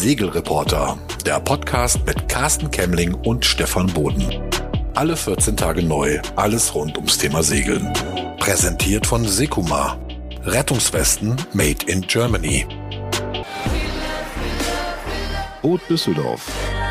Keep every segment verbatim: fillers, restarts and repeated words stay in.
Segelreporter, der Podcast mit Carsten Kemmling und Stefan Boden. Alle vierzehn Tage neu, alles rund ums Thema Segeln. Präsentiert von Sekuma. Rettungswesten made in Germany. Boot Düsseldorf.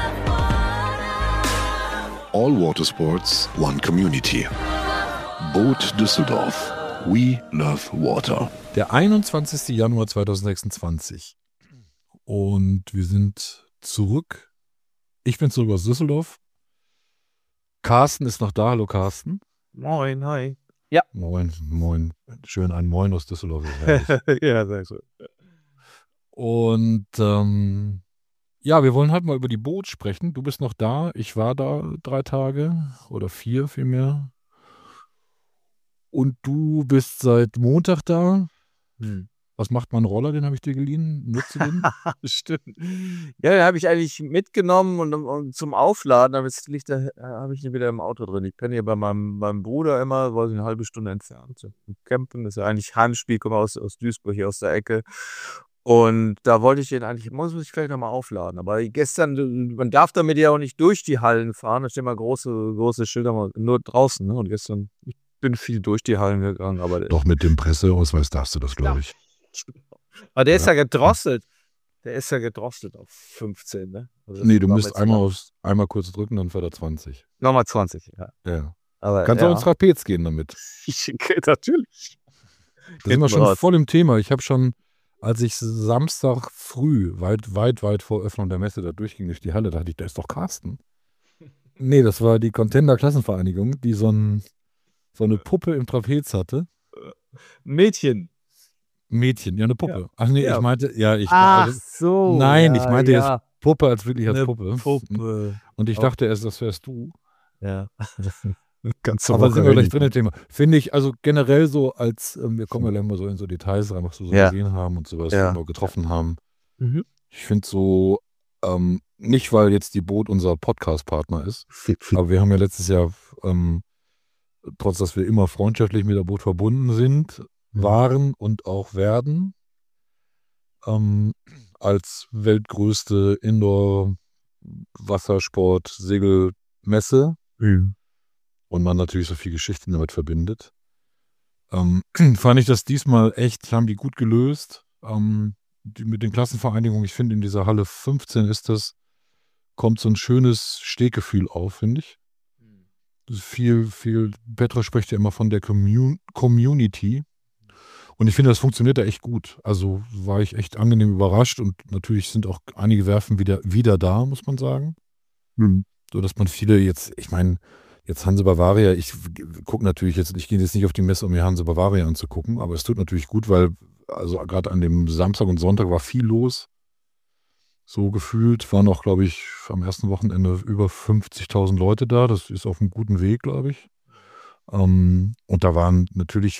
All Water Sports, One Community. Boot Düsseldorf. We love water. Der einundzwanzigster Januar zweitausendsechsundzwanzig. Und wir sind zurück. Ich bin zurück aus Düsseldorf. Carsten ist noch da. Hallo Carsten. Moin, hi. Ja. Moin, moin. Schön ein Moin aus Düsseldorf. Ja, sehr schön. Und ähm, ja, wir wollen halt mal über die Boot sprechen. Du bist noch da. Ich war da drei Tage oder vier vielmehr. Und du bist seit Montag da. Hm. Was macht mein Roller? Den habe ich dir geliehen. Nutze den? Stimmt. Ja, den habe ich eigentlich mitgenommen und, und zum Aufladen, aber jetzt liegt da, habe ich ihn wieder im Auto drin. Ich penne hier bei meinem, meinem Bruder immer, war eine halbe Stunde entfernt. So, campen, das ist ja eigentlich Heimspiel, komme aus, aus Duisburg, hier aus der Ecke. Und da wollte ich den eigentlich, muss ich vielleicht nochmal aufladen. Aber gestern, man darf damit ja auch nicht durch die Hallen fahren. Da stehen mal große, große Schilder, nur draußen. Ne? Und gestern, ich bin viel durch die Hallen gegangen. Aber Doch mit dem Presseausweis darfst du das, glaube ich. Aber der ist ja gedrosselt. Der ist ja gedrosselt auf fünfzehn, ne? Also nee, du musst einmal, aufs, einmal kurz drücken, dann fährt er zwanzig. Nochmal zwanzig, ja. ja. Aber, Kannst ja. du ins Trapez gehen damit? Ich, natürlich. Da sind wir schon raus. Voll im Thema. Ich habe schon, als ich Samstag früh, weit, weit, weit vor Öffnung der Messe da durchging durch die Halle, dachte ich, da ist doch Carsten. Nee, das war die Contender-Klassenvereinigung, die so, ein, so eine Puppe im Trapez hatte. Mädchen. Mädchen, ja, eine Puppe. Ja. Ach nee, ja. ich meinte, ja, ich Ach also, so. Nein, ja, ich meinte ja. jetzt Puppe als wirklich als eine Puppe. Puppe. Und ich dachte erst, das wärst du. Ja. Ganz Aber sind wir gleich drin im Thema. Finde ich, also generell so als, ähm, wir kommen ja gleich mal so in so Details rein, was wir so ja. gesehen haben und so, was ja. wir noch getroffen haben. Mhm. Ich finde so, ähm, nicht weil jetzt die Boot unser Podcast-Partner ist, aber wir haben ja letztes Jahr, ähm, trotz dass wir immer freundschaftlich mit der Boot verbunden sind, waren und auch werden, ähm, als weltgrößte Indoor-Wassersport-Segelmesse mhm. und man natürlich so viel Geschichten damit verbindet. Ähm, fand ich das diesmal echt, haben die gut gelöst. Ähm, die, mit den Klassenvereinigungen, ich finde in dieser Halle fünfzehn ist das, kommt so ein schönes Stehgefühl auf, finde ich. Viel, viel, Petra spricht ja immer von der Commun- Community. Und ich finde, das funktioniert da echt gut. Also war ich echt angenehm überrascht und natürlich sind auch einige Werfen wieder, wieder da, muss man sagen. Mhm. So dass man viele jetzt, ich meine, jetzt Hanse Bavaria, ich gucke natürlich jetzt, ich gehe jetzt nicht auf die Messe, um mir Hanse Bavaria anzugucken, aber es tut natürlich gut, weil, also gerade an dem Samstag und Sonntag war viel los. So gefühlt waren auch, glaube ich, am ersten Wochenende über fünfzigtausend Leute da. Das ist auf einem guten Weg, glaube ich. Ähm, und da waren natürlich,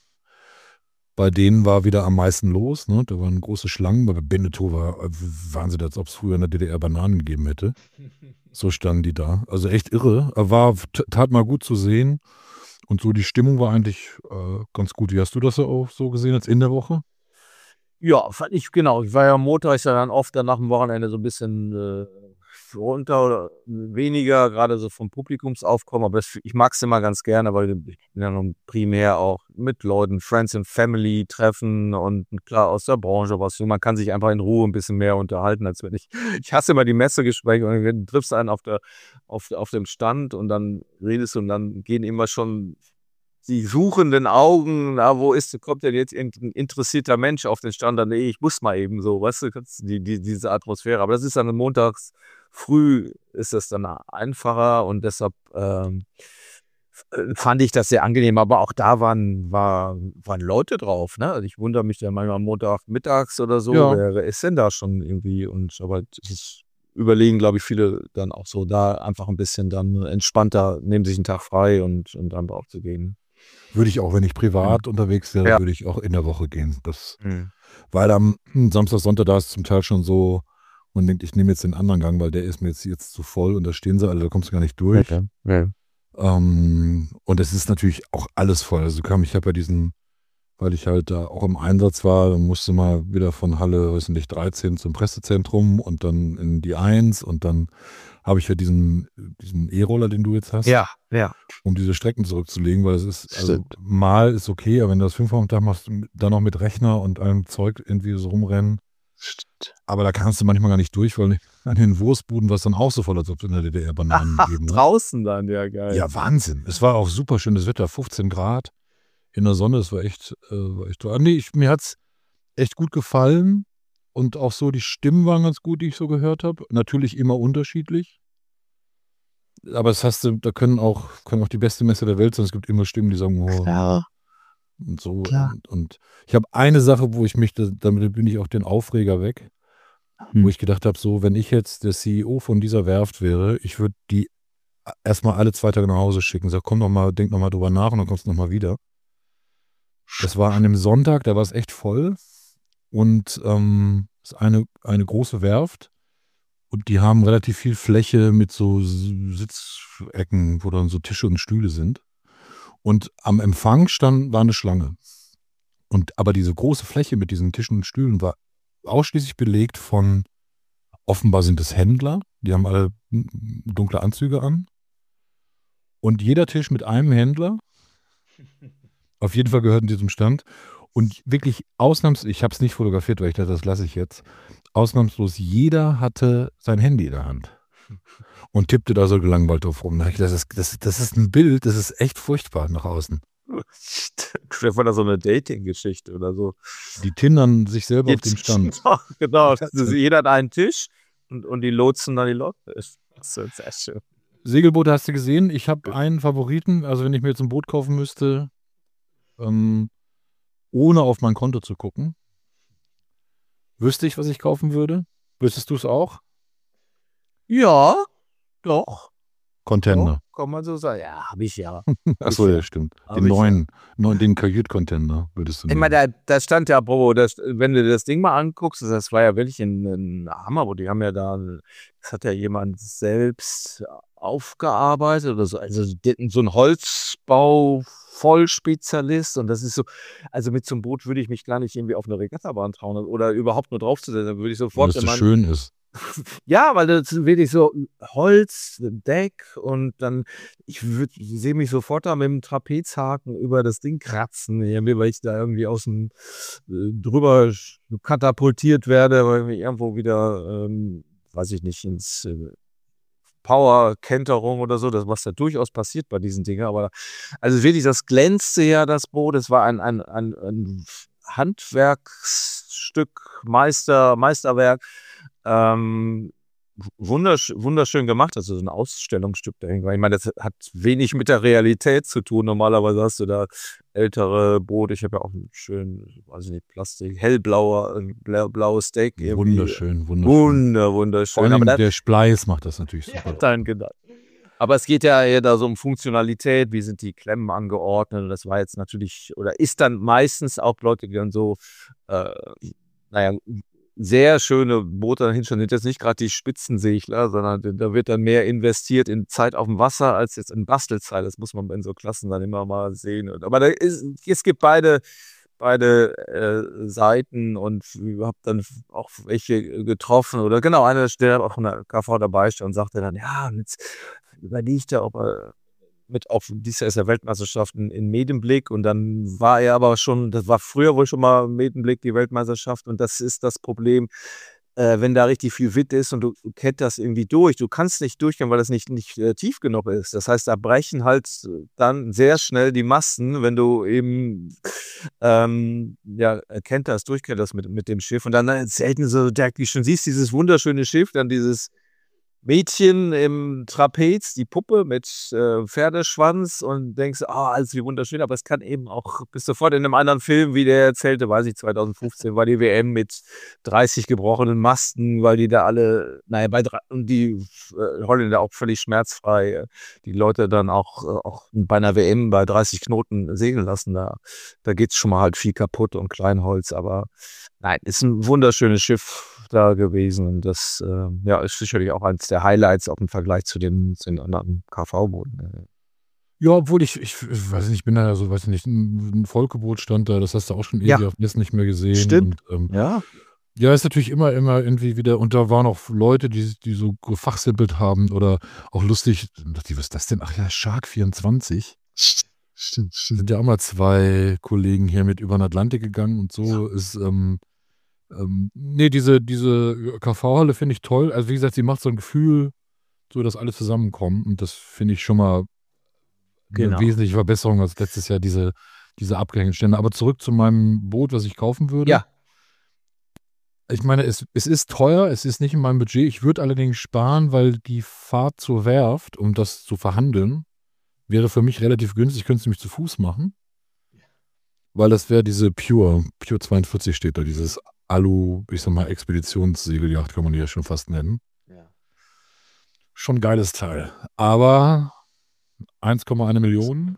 bei denen war wieder am meisten los. Ne? Da waren große Schlangen. Bei Beneteau war Wahnsinn, als ob es früher in der D D R Bananen gegeben hätte. So standen die da. Also echt irre. War, tat mal gut zu sehen. Und so die Stimmung war eigentlich äh, ganz gut. Wie hast du das ja auch so gesehen als in der Woche? Ja, fand ich, genau. Ich war ja am Montag, ist ja dann oft dann nach dem Wochenende so ein bisschen äh, runter oder weniger, gerade so vom Publikumsaufkommen. Aber das, ich mag es immer ganz gerne, weil ich bin ja nun primär auch mit Leuten, Friends and Family treffen und klar aus der Branche was. Man kann sich einfach in Ruhe ein bisschen mehr unterhalten, als wenn ich, ich hasse immer die Messegespräche und dann triffst du einen auf, der, auf, auf dem Stand und dann redest du und dann gehen immer schon die suchenden Augen, na, wo ist, kommt denn jetzt ein interessierter Mensch auf den Stand? Dann, nee, ich muss mal eben so, weißt du, die, die, diese Atmosphäre. Aber das ist dann montags früh, ist das dann einfacher und deshalb ähm, fand ich das sehr angenehm. Aber auch da waren, war, waren Leute drauf, ne? Also ich wundere mich dann manchmal am Montag mittags oder so, ja. wer, wer ist denn da schon irgendwie? Und aber das überlegen, glaube ich, viele dann auch so, da einfach ein bisschen dann entspannter, nehmen sich einen Tag frei und, und dann drauf zu gehen. Würde ich auch, wenn ich privat ja. unterwegs wäre, ja. würde ich auch in der Woche gehen. Das, mhm. Weil am Samstag, Sonntag, da ist es zum Teil schon so, man denkt, ich nehme jetzt den anderen Gang, weil der ist mir jetzt, jetzt zu voll und da stehen sie alle, da kommst du gar nicht durch. Okay. Ja. Ähm, und es ist natürlich auch alles voll. Also kam, ich habe ja diesen weil ich halt da auch im Einsatz war. Dann musste mal wieder von Halle, weiß nicht, dreizehn zum Pressezentrum und dann in die eins und dann habe ich ja diesen, diesen E-Roller, den du jetzt hast, Ja, ja. um diese Strecken zurückzulegen, weil es ist, also Stimmt. mal ist okay, aber wenn du das fünfmal am Tag machst, dann noch mit Rechner und allem Zeug irgendwie so rumrennen, aber da kannst du manchmal gar nicht durch, weil an den Wurstbuden war es dann auch so voll, als ob es in der D D R Bananen Ach, gegeben hat. draußen dann, ja geil. Ja, Wahnsinn. Es war auch super schönes Wetter, fünfzehn Grad in der Sonne, es war echt, äh, war echt toll. Nee, ich, mir hat es echt gut gefallen und auch so, die Stimmen waren ganz gut, die ich so gehört habe. Natürlich immer unterschiedlich. Aber das hast du, da können auch, können auch die beste Messe der Welt sein. Es gibt immer Stimmen, die sagen, oh, Klar. und so. Klar. Und, und ich habe eine Sache, wo ich mich, da- damit bin ich auch den Aufreger weg, Hm. wo ich gedacht habe, so, wenn ich jetzt der C E O von dieser Werft wäre, ich würde die erstmal alle zwei Tage nach Hause schicken. Sag, komm noch mal, denk noch mal drüber nach und dann kommst du noch mal wieder. Das war an einem Sonntag, da war es echt voll. Und ähm, es ist eine, eine große Werft. Und die haben relativ viel Fläche mit so Sitzecken, wo dann so Tische und Stühle sind. Und am Empfang stand, war eine Schlange. Und aber diese große Fläche mit diesen Tischen und Stühlen war ausschließlich belegt von, offenbar sind es Händler, die haben alle dunkle Anzüge an. Und jeder Tisch mit einem Händler, auf jeden Fall gehörten die zum Stand. Und wirklich ausnahmslos, ich habe es nicht fotografiert, weil ich dachte, das lasse ich jetzt. Ausnahmslos, jeder hatte sein Handy in der Hand und tippte da so gelangweilt drauf rum. Da hab ich gedacht, Das ist, das, das ist ein Bild, das ist echt furchtbar nach außen. Vielleicht war das so eine Dating-Geschichte oder so. Die tindern sich selber auf dem Stand. Genau, genau. Also jeder hat einen Tisch und, und die lotsen dann die Leute. Das ist sehr schön. Segelboote hast du gesehen. Ich habe einen Favoriten. Also wenn ich mir jetzt ein Boot kaufen müsste, ähm, ohne auf mein Konto zu gucken, wüsste ich, was ich kaufen würde. Wüsstest du es auch? Ja, doch. Container. Doch, kann man so sagen. Ja, habe ich ja. Achso, ja. ja, stimmt. Hab Den ich neuen, neuen den Kajüt-Container würdest du Ich nehmen. meine, da, da stand ja, Bobo, das, wenn du das Ding mal anguckst, das war ja wirklich ein, ein Hammer, wo die haben ja da, das hat ja jemand selbst aufgearbeitet oder so, also so ein Holzbau-Vollspezialist und das ist so, also mit so einem Boot würde ich mich gar nicht irgendwie auf eine Regattabahn trauen oder überhaupt nur draufzusetzen, da würde ich Weil sofort, es so wenn man, schön ist. ja, weil das ist wirklich so Holz, Deck und dann, ich würde, ich sehe mich sofort da mit dem Trapezhaken über das Ding kratzen, irgendwie, weil ich da irgendwie aus dem äh, drüber sch- katapultiert werde, weil ich irgendwo wieder, ähm, weiß ich nicht, ins äh, Power-Kenterung oder so, das was da durchaus passiert bei diesen Dingen, aber also wirklich, das glänzte ja, das Boot, es war ein, ein, ein, ein Handwerksstück, Meister, Meisterwerk, ähm, wundersch wunderschön gemacht, also so ein Ausstellungsstück dahin. Weil ich meine, das hat wenig mit der Realität zu tun. Normalerweise hast du da ältere Boote. Ich habe ja auch einen schönen, weiß ich nicht, Plastik, hellblauer, ein blau- blaues Steak. irgendwie. Wunderschön, wunderschön. Wunder, Vor wunderschön. allem Aber das, der Spleiß macht das natürlich super. dann genau. Aber es geht ja eher da so um Funktionalität, wie sind die Klemmen angeordnet. Und das war jetzt natürlich, oder ist dann meistens auch Leute, die dann so, äh, naja, sehr schöne Boote dahin schon sind jetzt nicht gerade die Spitzensegler, sondern da wird dann mehr investiert in Zeit auf dem Wasser als jetzt in Bastelzeit. Das muss man in so Klassen dann immer mal sehen. Und- Aber da ist, es gibt beide, beide äh, Seiten und ich habe dann auch welche getroffen oder genau, einer der auch von der K V dabei stand und sagte dann, ja, und jetzt überlegt er, ob er mit auf dieses Jahr ist ja Weltmeisterschaften in Medemblick und dann war er aber schon, das war früher wohl schon mal Medemblick die Weltmeisterschaft und das ist das Problem, äh, wenn da richtig viel Wind ist und du, du ketterst irgendwie durch, du kannst nicht durchgehen, weil das nicht, nicht äh, tief genug ist. Das heißt, da brechen halt dann sehr schnell die Masten, wenn du eben ähm, ja, kenterst, durchkenterst mit, mit dem Schiff und dann äh, selten so, der, du schon siehst, dieses wunderschöne Schiff, dann dieses Mädchen im Trapez, die Puppe mit äh, Pferdeschwanz und denkst, ah, alles wie wunderschön, aber es kann eben auch, bis sofort in einem anderen Film, wie der erzählte, weiß ich, zwanzig fünfzehn war die W M mit dreißig gebrochenen Masten, weil die da alle, naja, bei drei, und die äh, Holländer auch völlig schmerzfrei, äh, die Leute dann auch, äh, auch bei einer W M bei dreißig Knoten segeln lassen, da, da geht's schon mal halt viel kaputt und Kleinholz, aber nein, ist ein wunderschönes Schiff da gewesen und das äh, ja, ist sicherlich auch eines der Highlights auch im Vergleich zu den, zu den anderen K V-Booten. Ja, obwohl ich, ich, ich weiß nicht, ich bin da ja so, weiß ich nicht, ein, ein Vollgebot stand da, das hast du auch schon Ja. ewig auf Messen nicht mehr gesehen. Stimmt. Und, ähm, Ja. ja, ist natürlich immer, immer irgendwie wieder, und da waren auch Leute, die, die so gefachsimpelt haben oder auch lustig, dachte ich, was ist das denn? Ach ja, Shark vierundzwanzig. Stimmt, Sind ja auch mal zwei Kollegen hier mit über den Atlantik gegangen und so ist, ähm, ähm, nee, diese, diese K V-Halle finde ich toll. Also wie gesagt, sie macht so ein Gefühl, so dass alles zusammenkommt und das finde ich schon mal eine Genau. wesentliche Verbesserung als letztes Jahr diese, diese abgehängten Stände. Aber zurück zu meinem Boot, was ich kaufen würde. Ja. Ich meine, es, es ist teuer, es ist nicht in meinem Budget. Ich würde allerdings sparen, weil die Fahrt zur Werft, um das zu verhandeln, wäre für mich relativ günstig. Ich könnte es nämlich zu Fuß machen. Weil das wäre diese Pure, Pure zweiundvierzig steht da, dieses Alu, ich sag mal, Expeditionssegeljacht kann man die ja schon fast nennen. Ja. Schon ein geiles Teil. Aber eins Komma eins Millionen,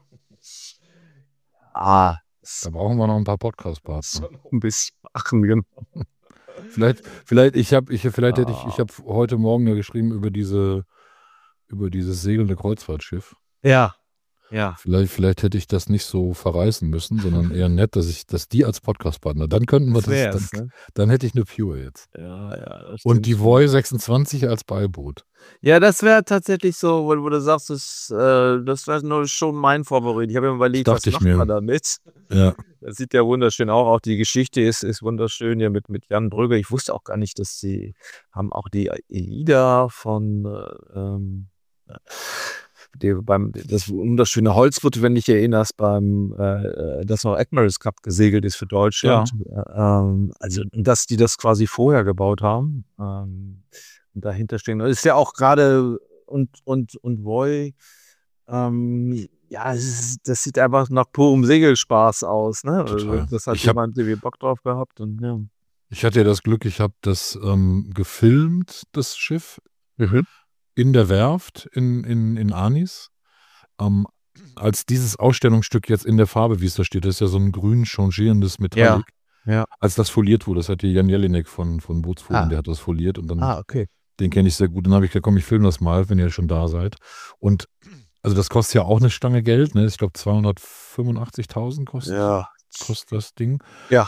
Ah, da brauchen wir noch ein paar Podcast-Partner. ein bisschen machen, genau. Vielleicht, vielleicht, ich habe, ich, vielleicht hätte ich, ich Ah. habe heute Morgen ja geschrieben über diese, über dieses segelnde Kreuzfahrtschiff. Ja. Ja. Vielleicht, vielleicht hätte ich das nicht so verreißen müssen, sondern eher nett, dass ich, dass die als Podcast-Partner, dann könnten wir Das das, wär's, dann, ne? dann hätte ich eine Pure jetzt. Ja, ja. Das Und stimmt die schon. Voy sechsundzwanzig als Beiboot. Ja, das wäre tatsächlich so, wo, wo du sagst, das, äh, das wäre nur schon mein Favorit. Ich habe mir überlegt, Das was dachte ich macht mir. man damit? Ja. Das sieht ja wunderschön auch. Auch die Geschichte ist, ist wunderschön hier mit, mit Jan Brügge. Ich wusste auch gar nicht, dass sie haben auch die Aida von äh, ähm, die, beim, das wunderschöne Holzboot, wenn dich erinnerst, beim äh, das noch Admirals Cup gesegelt ist für Deutschland. Ja. Ähm, also, dass die das quasi vorher gebaut haben. Ähm, und dahinter stehen. Das ist ja auch gerade und, und, und Voy, ähm, ja, es ist, das sieht einfach nach purem Segelspaß aus, ne? Total. Also, das hat Ich hab- jemand irgendwie Bock drauf gehabt und ja. Ich hatte ja das Glück, ich habe das ähm, gefilmt, das Schiff, in der Werft in, in, in Arnis. Ähm, als dieses Ausstellungsstück jetzt in der Farbe, wie es da steht, das ist ja so ein grün changierendes Metallic. Ja. Als das foliert wurde, das hat die Jan Jelinek von, von Bootsforum, Ah. der hat das foliert und dann, Ah, okay. den kenne ich sehr gut. Dann habe ich gesagt, komm, ich filme das mal, wenn ihr schon da seid. Und also das kostet ja auch eine Stange Geld, ne? Ich glaube zweihundertfünfundachtzigtausend kostet, Ja. kostet das Ding. Ja.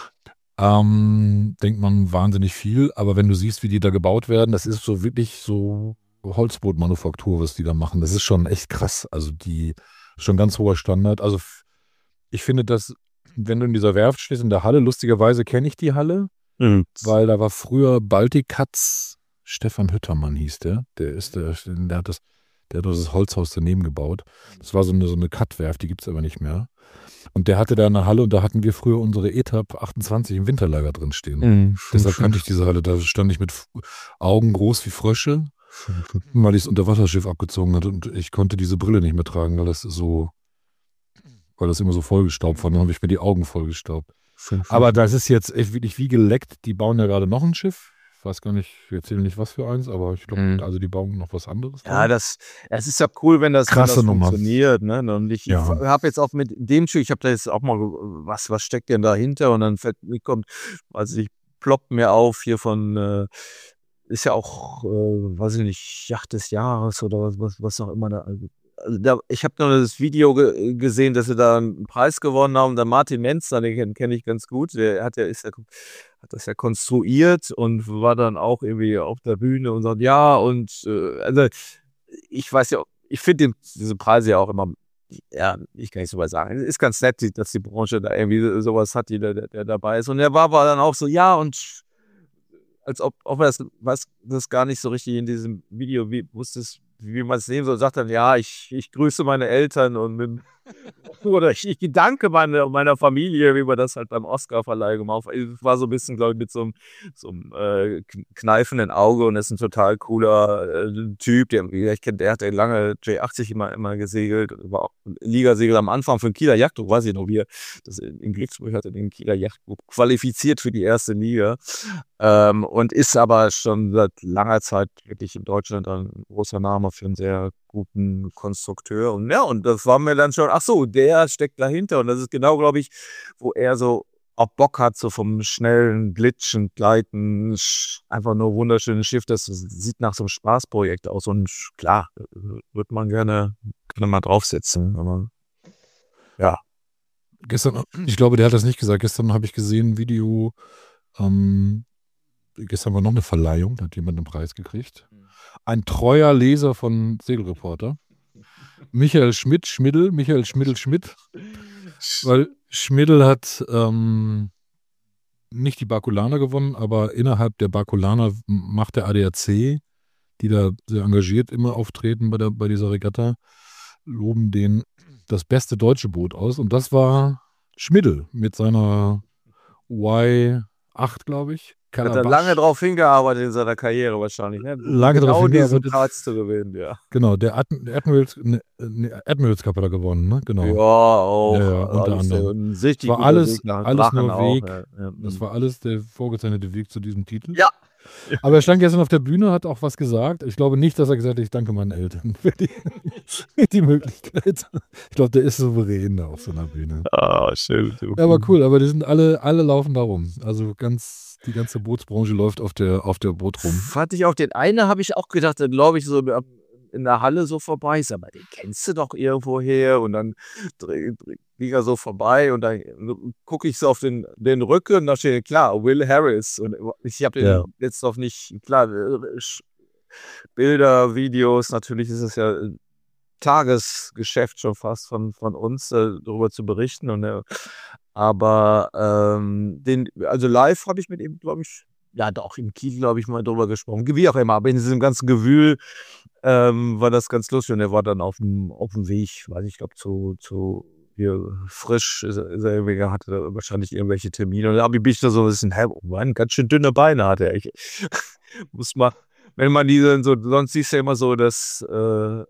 Ähm, denkt man wahnsinnig viel, aber wenn du siehst, wie die da gebaut werden, das ist so wirklich so Holzbootmanufaktur, was die da machen. Das ist schon echt krass. Also die schon ganz hoher Standard. Also f- ich finde, dass wenn du in dieser Werft stehst, in der Halle, lustigerweise kenne ich die Halle, Mhm. weil da war früher Baltikatz, Stefan Hüttermann hieß der. Der ist der, der hat das, der hat das Holzhaus daneben gebaut. Das war so eine, so eine Cut-Werft, die gibt es aber nicht mehr. Und der hatte da eine Halle und da hatten wir früher unsere E T A P achtundzwanzig im Winterlager drin stehen. Mhm. Deshalb kannte ich diese Halle. Da stand ich mit F- Augen groß wie Frösche, weil ich das Unterwasserschiff abgezogen hatte und ich konnte diese Brille nicht mehr tragen, weil das so, weil das immer so vollgestaubt war. Dann habe ich mir die Augen vollgestaubt. Aber das ist jetzt echt wirklich wie geleckt. Die bauen ja gerade noch ein Schiff. Ich weiß gar nicht, wir erzählen nicht was für eins, aber ich glaube, Mhm. also die bauen noch was anderes. Ja, dran. das, es ist ja cool, wenn das, wenn Krasse das Nummer. funktioniert. Ne? Und ich, Ja. ich habe jetzt auch mit dem Schiff, ich habe da jetzt auch mal, was, was steckt denn dahinter? Und dann fällt mir kommt, also ich ploppt mir auf hier von, äh, ist ja auch, äh, weiß ich nicht, Yacht des Jahres oder was, was, was auch immer da. Also, also da, ich habe nur das Video ge gesehen, dass sie da einen Preis gewonnen haben. Der Martin Menzer, den kenne kenn ich ganz gut. Der hat ja, ist ja, hat das ja konstruiert und war dann auch irgendwie auf der Bühne und sagt, ja, und äh, also ich weiß ja, ich finde diese Preise ja auch immer, ja, ich kann nicht so was sagen. Ist ganz nett, dass die Branche da irgendwie sowas hat, die der, der dabei ist. Und er war aber dann auch so, ja, und als ob, ob er das, was, das gar nicht so richtig in diesem Video wie, wusste es, wie man es nehmen soll, sagt dann, ja, ich, ich grüße meine Eltern und mit, oder ich, ich danke meine, meiner Familie, wie man das halt beim Oscar-Verleih gemacht hat. Es war so ein bisschen, glaube ich, mit so einem, so einem äh, kneifenden Auge und ist ein total cooler äh, Typ. Der, ich kenne, der hat ja lange J achtzig immer, immer gesegelt, war auch Ligasegel am Anfang für den Kieler Yachtclub, weiß ich noch, wie er das in Glücksburg hatte, den Kieler Yachtclub qualifiziert für die erste Liga. Ähm, und ist aber schon seit langer Zeit wirklich in Deutschland ein großer Name für einen sehr guten Konstrukteur. Und ja, und das war mir dann schon, ach so, der steckt dahinter. Und das ist genau, glaube ich, wo er so auch Bock hat, so vom schnellen Glitschen, Gleiten, einfach nur wunderschönes Schiff, das sieht nach so einem Spaßprojekt aus und klar, würde man gerne, gerne mal draufsetzen. Aber, ja. Gestern, ich glaube, der hat das nicht gesagt, gestern habe ich gesehen ein Video, ähm, gestern war noch eine Verleihung, da hat jemand einen Preis gekriegt. Ein treuer Leser von Segelreporter, Michael Schmidt, Schmiddel, Michael Schmiddel Schmidt, weil Schmiddel hat ähm, nicht die Barculaner gewonnen, aber innerhalb der Barculaner macht der A D A C, die da sehr engagiert immer auftreten bei, der, bei dieser Regatta, loben den das beste deutsche Boot aus. Und das war Schmiddel mit seiner Y acht, glaube ich. Hat er lange drauf hingearbeitet in seiner Karriere wahrscheinlich. Ne? Lange genau drauf hingearbeitet. diesen Platz zu gewinnen, ja. Genau, der Ad Admirals, ne, ne, Admirals Cup hat er gewonnen, ne? Genau. Ja, auch. Ja, ja, unter alles anderem. Ein richtig war guter alles, Weg nach alles Drachen nur auch, Weg. ja. Ja. Das war alles der vorgezeichnete Weg zu diesem Titel. Ja. Aber er stand gestern auf der Bühne, hat auch was gesagt. Ich glaube nicht, dass er gesagt hat, ich danke meinen Eltern für die, für die Möglichkeit. Ich glaube, der ist souverän da auf so einer Bühne. Ah, schön. Ja, aber cool, aber die sind alle, alle laufen da rum. Also ganz, die ganze Bootsbranche läuft auf der, auf der Boot rum. Fand ich auch, den einen habe ich auch gedacht, dann glaube ich so in der Halle so vorbei. Ich sag mal, den kennst du doch irgendwo her. Und dann ging er so vorbei und dann gucke ich so auf den, den Rücken und da steht, klar, Will Harris. Und ich habe den Ja. jetzt noch nicht, klar, Bilder, Videos, natürlich ist es ja Tagesgeschäft schon fast von, von uns, äh, darüber zu berichten. Und, äh, aber ähm, den, also live habe ich mit ihm, glaube ich, ja doch, im Kiel, glaube ich, mal drüber gesprochen. Wie auch immer, aber in diesem ganzen Gewühl ähm, war das ganz lustig und er war dann auf dem, auf dem Weg, weiß ich, glaube zu, zu hier frisch ist er, ist er irgendwie, hatte er wahrscheinlich irgendwelche Termine und da bin ich da so ein bisschen, hä, oh Mann, ganz schön dünne Beine hatte er. Ich, muss mal, wenn man die dann so, sonst siehst du ja immer so das äh,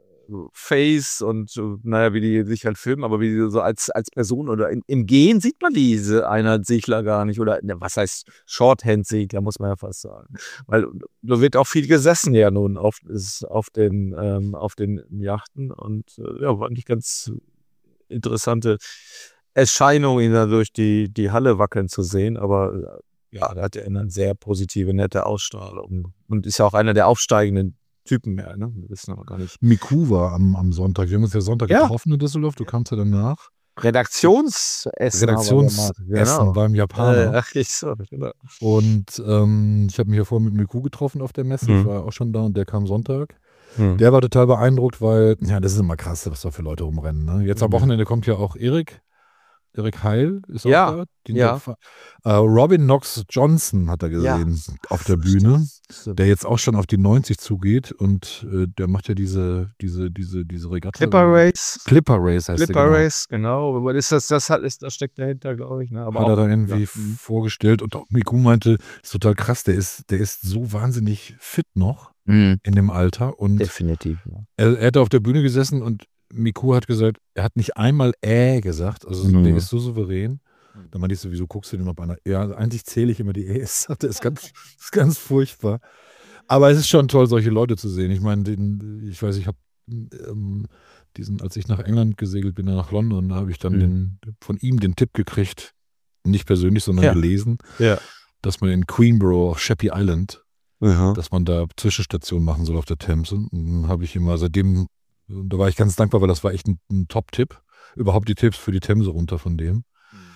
Face und so, naja, wie die sich halt filmen, aber wie die so als, als Person oder in, im Gehen sieht man diese Einheitssegler gar nicht oder ne, was heißt Shorthand-Segler, muss man ja fast sagen. Weil da wird auch viel gesessen ja nun auf, ist auf, den, ähm, auf den Yachten und äh, ja, war nicht ganz interessante Erscheinung, ihn da durch die, die Halle wackeln zu sehen, aber ja, da hat er eine sehr positive, nette Ausstrahlung und ist ja auch einer der aufsteigenden Typen mehr, ne? Wir wissen aber gar nicht. Miku war am, am Sonntag. Wir haben uns ja Sonntag Ja. getroffen in Düsseldorf. Du kamst ja danach. Redaktionsessen. Redaktionsessen Genau. beim Japaner. Äh, ach, ich so, genau. Und ähm, ich habe mich ja vorher mit Miku getroffen auf der Messe. Ich Mhm. war auch schon da und der kam Sonntag. Hm. Der war total beeindruckt, weil, ja, das ist immer krass, was da für Leute rumrennen. Ne? Jetzt am Mhm. Wochenende kommt ja auch Erik. Erik Heil ist auch Ja, da. Den ja. der, äh, Robin Knox Johnson hat er gesehen auf der Bühne, der jetzt auch schon auf die neunzig zugeht und äh, der macht ja diese, diese, diese, diese Regatta. Clipper Race. Clipper Race heißt Clipper der, genau. Race, genau. Aber ist das, das, hat, ist, das steckt dahinter, glaube ich. Ne? Aber Hat auch, er da irgendwie ja. Mhm. vorgestellt und auch Miku meinte, ist total krass, der ist, der ist so wahnsinnig fit noch Mhm. in dem Alter und Definitiv. Ja. er, er hat auf der Bühne gesessen und Miku hat gesagt, er hat nicht einmal äh gesagt, also Mhm. der ist so souverän. Dann meinte ich so, wieso guckst du denn auf einer? Ja, eigentlich zähle ich immer die Äs. Das ist ganz, das ist ganz furchtbar. Aber es ist schon toll, solche Leute zu sehen. Ich meine, den, ich weiß, ich habe ähm, diesen, als ich nach England gesegelt bin, nach London, da habe ich dann Mhm. den, von ihm den Tipp gekriegt, nicht persönlich, sondern Ja. gelesen, Ja. dass man in Queenborough auf Sheppey Island, Ja. dass man da Zwischenstationen machen soll auf der Themse. Und dann habe ich immer seitdem, da war ich ganz dankbar, weil das war echt ein, ein Top-Tipp. Überhaupt die Tipps für die Themse runter von dem.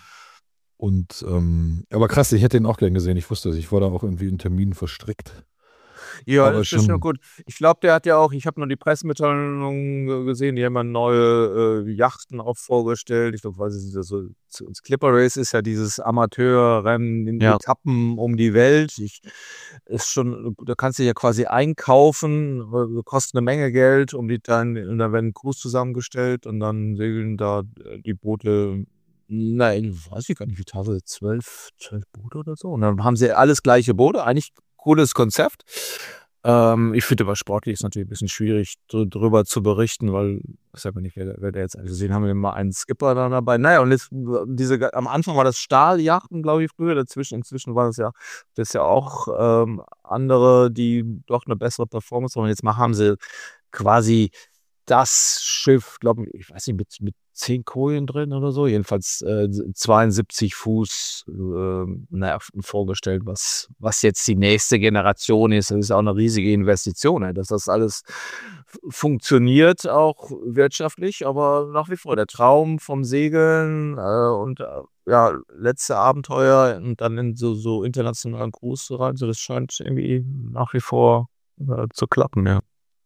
Und, ähm, aber krass, ich hätte ihn auch gern gesehen. Ich wusste es, ich war da auch irgendwie in Terminen verstrickt. Ja, Aber das ist schon schon- gut. Ich glaube, der hat ja auch, ich habe nur die Pressemitteilung gesehen, die haben ja neue äh, Yachten auch vorgestellt. Ich glaube, weiß ich nicht, so, das Clipper Race ist ja dieses Amateurrennen in Ja. Etappen um die Welt. Ich, ist schon, da kannst du ja quasi einkaufen, äh, kostet eine Menge Geld, um die dann, und dann werden Crews zusammengestellt und dann segeln da äh, die Boote. Nein, weiß ich gar nicht, wie Tage, zwölf, zwölf Boote oder so. Und dann haben sie alles gleiche Boote. Eigentlich cooles Konzept. Ähm, ich finde aber sportlich ist natürlich ein bisschen schwierig, dr drüber zu berichten, weil ich sage nicht, wer, wer der jetzt alles gesehen haben, wir mal einen Skipper da dabei. Naja, und jetzt, diese, am Anfang war das Stahljachten, glaube ich, früher. Dazwischen, inzwischen war das ja, das ist ja auch ähm, andere, die doch eine bessere Performance haben. Und jetzt mal haben sie quasi das Schiff, glaube ich, ich weiß nicht, mit, mit zehn Kojen drin oder so, jedenfalls äh, zweiundsiebzig Fuß äh, naja, vorgestellt, was, was jetzt die nächste Generation ist. Das ist auch eine riesige Investition, ne? Dass das alles f- funktioniert, auch wirtschaftlich, aber nach wie vor der Traum vom Segeln äh, und äh, ja, letzte Abenteuer und dann in so, so internationalen Cruise rein, so das scheint irgendwie nach wie vor äh, zu klappen, ja.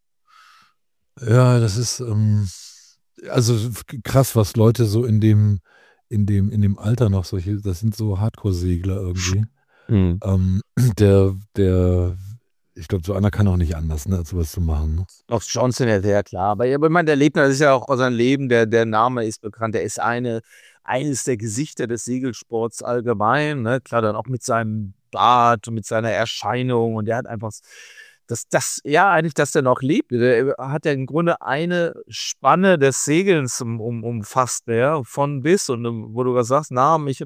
Ja, das ist ähm, also f- krass, was Leute so in dem, in dem, in dem Alter noch solche, das sind so Hardcore-Segler irgendwie. Mhm. Ähm, der, der, ich glaube, so einer kann auch nicht anders, ne, als sowas zu machen. Ne? Auf Johnson ja sehr klar. Aber, ja, aber ich meine, der lebt, das ist ja auch sein Leben, der, der Name ist bekannt, der ist eine, eines der Gesichter des Segelsports allgemein, ne? Klar, dann auch mit seinem Bart und mit seiner Erscheinung und der hat einfach, das, das, ja, eigentlich, dass der noch lebt. Der hat ja im Grunde eine Spanne des Segelns um, um, umfasst, ja, von bis und ähm, wo du was sagst, Namen, ich hab,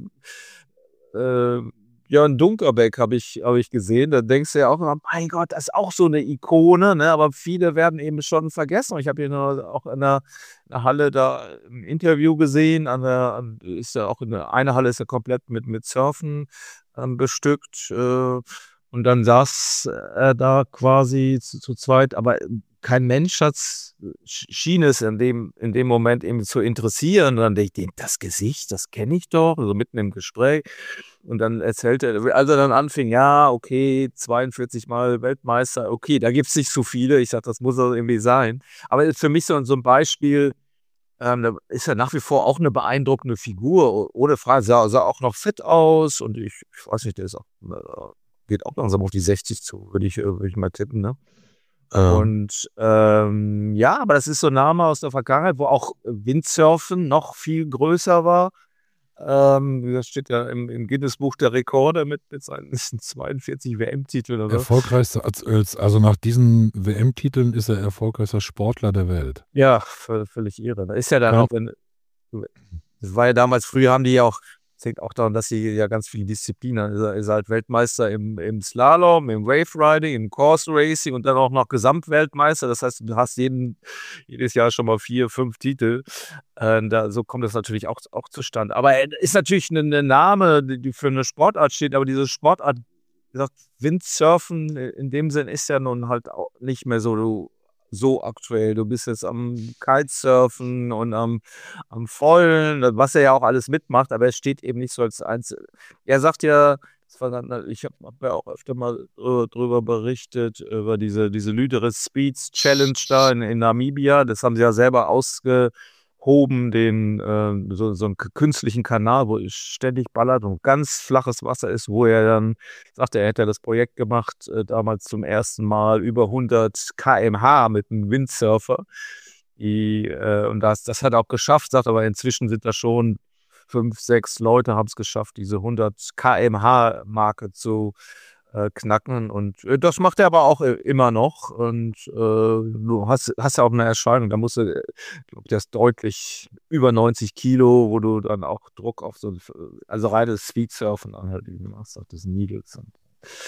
äh, Jörn Dunkerbeck habe ich, hab ich gesehen. Da denkst du ja auch immer, mein Gott, das ist auch so eine Ikone, ne? Aber viele werden eben schon vergessen. Ich habe ihn auch in der, in der Halle da im Interview gesehen. An der, an, ist ja auch in der eine Halle ist ja komplett mit, mit Surfen ähm, bestückt. Äh, und dann saß er da quasi zu, zu zweit, aber kein Mensch hat schien es in dem, in dem Moment eben zu interessieren. Und dann denke ich, das Gesicht, das kenne ich doch, so mitten im Gespräch. Und dann erzählte er, als er dann anfing, ja, okay, zweiundvierzig Mal Weltmeister, okay, da gibt es nicht so viele. Ich sage, das muss doch irgendwie sein. Aber ist für mich so, so ein Beispiel, ähm, da ist er nach wie vor auch eine beeindruckende Figur. O- Ohne Frage, sah, sah auch noch fit aus. Und ich, ich weiß nicht, der ist auch, äh, geht auch langsam auf die sechzig zu, würde ich, äh, würde ich mal tippen, ne? Ähm, Und ähm, ja, aber das ist so ein Name aus der Vergangenheit, wo auch Windsurfen noch viel größer war. Ähm, das steht ja im, im Guinness-Buch der Rekorde mit, mit seinen zweiundvierzig W M-Titeln oder so. erfolgreichster, als, als, also nach diesen W M-Titeln ist er erfolgreichster Sportler der Welt. Ja, vö- völlig irre. Da ist ja dann Ja. auch, wenn, das war ja damals, früher haben die ja auch, das liegt auch daran, dass sie ja ganz viele Disziplinen haben. Ist er ist er halt Weltmeister im, im Slalom, im Wave Riding, im Course Racing und dann auch noch Gesamtweltmeister. Das heißt, du hast jeden, jedes Jahr schon mal vier, fünf Titel. Äh, da, so kommt das natürlich auch, auch zustande. Aber er ist natürlich ein eine Name, die die für eine Sportart steht, aber diese Sportart, wie gesagt, Windsurfen in dem Sinn ist ja nun halt auch nicht mehr so, du, so aktuell. Du bist jetzt am Kitesurfen und am, am Foilen, was er ja auch alles mitmacht, aber es steht eben nicht so als Einzel. Er sagt ja, das war dann, ich habe hab ja auch öfter mal drüber, drüber berichtet, über diese, diese Lüderis Speeds Challenge da in, in Namibia. Das haben sie ja selber ausgehoben, den, äh, so, so einen k- künstlichen Kanal, wo es ständig ballert und ganz flaches Wasser ist, wo er dann sagte, er hätte das Projekt gemacht, äh, damals zum ersten Mal über hundert Kilometer pro Stunde mit einem Windsurfer. Die, äh, und das, das hat er auch geschafft, sagt aber inzwischen sind da schon fünf, sechs Leute haben es geschafft, diese hundert Kilometer pro Stunde Marke zu äh, knacken. Und äh, das macht er aber auch äh, immer noch. Und äh, du hast, hast ja auch eine Erscheinung, da musst du, äh, ich glaube, der ist deutlich über neunzig Kilo, wo du dann auch Druck auf so, ein- also reines Speedsurfen dann halt eben machst, auf das Needles. Und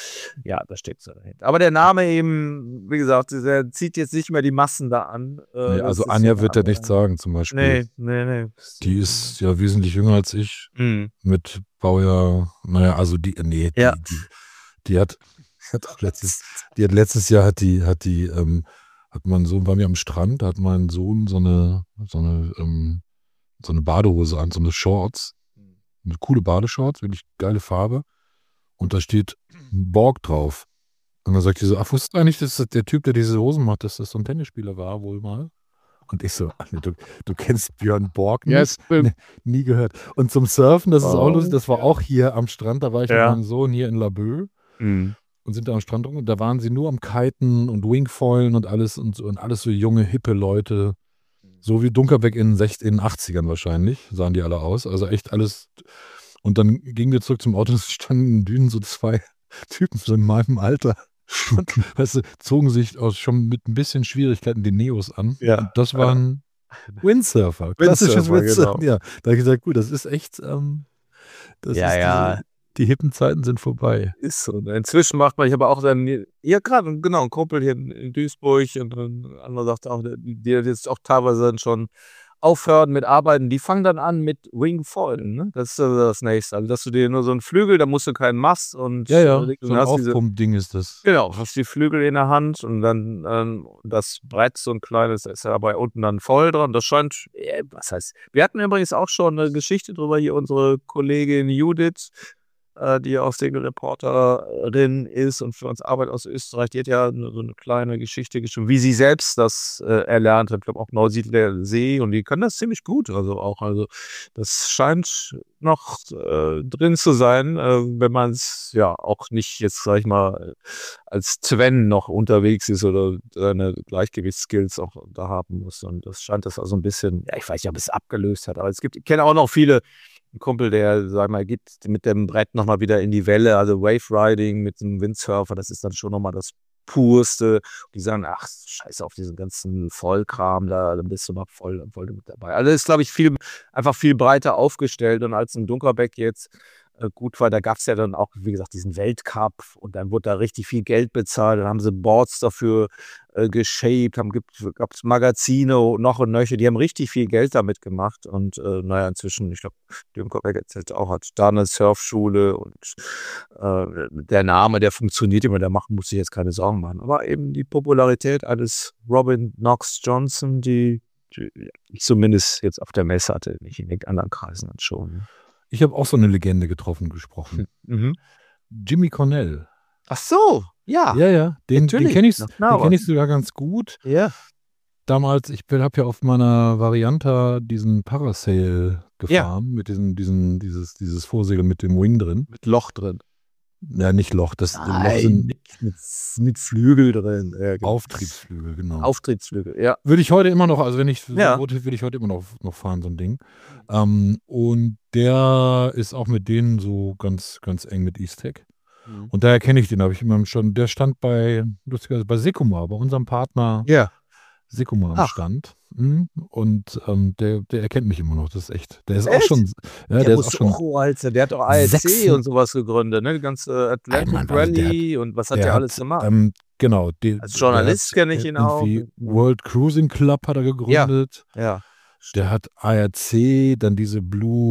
ja, da steckt so dahinter. Aber der Name eben, wie gesagt, der zieht jetzt nicht mehr die Massen da an. Äh, Nee, das also ist Anja eine wird er andere- nicht sagen, zum Beispiel. Nee, nee, nee. Die ist ja wesentlich jünger als ich. Mhm. Mit Baujahr, naja, also die, nee, die, Ja. die, die hat, hat auch letztes, die hat letztes Jahr hat die, hat die, ähm, hat mein Sohn, war mir am Strand, da hat mein Sohn so eine, so eine, ähm, so eine Badehose an, so eine Shorts, eine coole Badeshorts, wirklich geile Farbe. Und da steht Borg drauf. Und dann sagt die so, ach, wusstest du eigentlich, dass das der Typ, der diese Hosen macht, dass das so ein Tennisspieler war, wohl mal? Und ich so, ach nee, du, du kennst Björn Borg nicht? Ja, stimmt. Nee, nie gehört. Und zum Surfen, das ist auch Oh, lustig, das war auch hier am Strand, da war ich Ja. mit meinem Sohn hier in Laboe Mhm. und sind da am Strand rum und da waren sie nur am Kiten und Wingfoilen und alles und, so, und alles so junge, hippe Leute. So wie Dunkerbeck in den sechzig in den achtzigern wahrscheinlich, sahen die alle aus. Also echt alles. Und dann gingen wir zurück zum Auto und es standen in den Dünen so zwei Typen so in meinem Alter. Und, weißt du, zogen sich aus schon mit ein bisschen Schwierigkeiten die Neos an. Ja. Und das waren Windsurfer. Klassisches Windsurfer, Windsurfen. genau. Ja, da habe ich gesagt, gut, das ist echt. Ähm, das Ja, ist ja. Diese, Die hippen Zeiten sind vorbei. Ist so. Ne? Inzwischen macht man, ich habe auch dann, ja gerade, genau, ein Kumpel hier in, in Duisburg und ein anderer sagt auch, die jetzt auch teilweise dann schon aufhören mit Arbeiten, die fangen dann an mit Wingfoilen, ne? Das ist also das Nächste. Also, dass du dir nur so einen Flügel, da musst du keinen Mast und Ja, ja, äh, so ein hast diese, Aufpump-Ding ist das. genau, hast die Flügel in der Hand und dann ähm, das Brett, so ein kleines, da ist ja dabei unten dann voll dran. Das scheint, äh, was heißt, wir hatten übrigens auch schon eine Geschichte drüber, hier unsere Kollegin Judith, äh, die auch Segelreporterin ist und für uns arbeitet aus Österreich, die hat ja so eine kleine Geschichte geschrieben, wie sie selbst das äh, erlernt hat. Ich glaube auch Neusiedler See und die können das ziemlich gut. Also auch, also das scheint noch äh, drin zu sein, äh, wenn man es ja auch nicht jetzt, sag ich mal, als Sven noch unterwegs ist oder seine Gleichgewichtsskills auch da haben muss. Und das scheint das also ein bisschen, ja, ich weiß nicht, ob es abgelöst hat, aber es gibt, ich kenne auch noch viele, ein Kumpel, der, sag mal, geht mit dem Brett nochmal wieder in die Welle, also Wave Riding mit dem Windsurfer, das ist dann schon nochmal das Purste. Die sagen, ach, scheiße auf diesen ganzen Vollkram, da, dann bist du mal voll, voll mit dabei. Also ist, glaube ich, viel, einfach viel breiter aufgestellt und als ein Dunkerbeck jetzt äh, gut war, da gab es ja dann auch, wie gesagt, diesen Weltcup und dann wurde da richtig viel Geld bezahlt, dann haben sie Boards dafür äh, geshaped, haben gab es Magazine noch und nöcher, die haben richtig viel Geld damit gemacht und äh, naja, inzwischen, ich glaube, Dunkerbeck erzählt auch, hat da eine Surfschule und äh, der Name, der funktioniert immer, der machen muss sich jetzt keine Sorgen machen, aber eben die Popularität eines Robin Knox Johnson, die, die ich zumindest jetzt auf der Messe hatte, nicht in den anderen Kreisen dann schon. Ich habe auch so eine Legende getroffen, gesprochen. Mhm. Jimmy Cornell. Ach so, ja. Ja, ja, den, den Natürlich. kenne ich, Na den klar, kenn ich sogar ganz gut. Ja. Damals, ich habe ja auf meiner Varianta diesen Parasail gefahren, Ja. mit diesem, diesen, dieses, dieses Vorsegel mit dem Wing drin. Mit Loch drin. Ja, nicht Loch, das Nein, Loch sind mit, mit, mit Flügel drin. Ja, genau. Auftriebsflügel, genau. Auftriebsflügel, ja. Würde ich heute immer noch, also wenn ich so Ja. wollte, würde ich heute immer noch, noch fahren, so ein Ding. Ähm, und der ist auch mit denen so ganz, ganz eng mit Eastec. Mhm. Und daher kenne ich den, habe ich immer schon, der stand bei, lustigerweise bei Sekuma, bei unserem Partner Ja. Sekuma am Ach. Stand. Mhm. Und ähm, der, der erkennt mich immer noch, das ist echt. Der ist auch Echt? schon, ja, der, Der, ist auch muss schon, auch uralt sein. Der hat auch A L C sechs- und sowas gegründet, ne? Die ganze Atlantic Mann, also der Rally und was hat der, der alles hat, gemacht? ähm, genau. Die, Als Journalist der hat kenne ich ihn auch. irgendwie World Cruising Club hat er gegründet. Ja. Der hat A R C, dann diese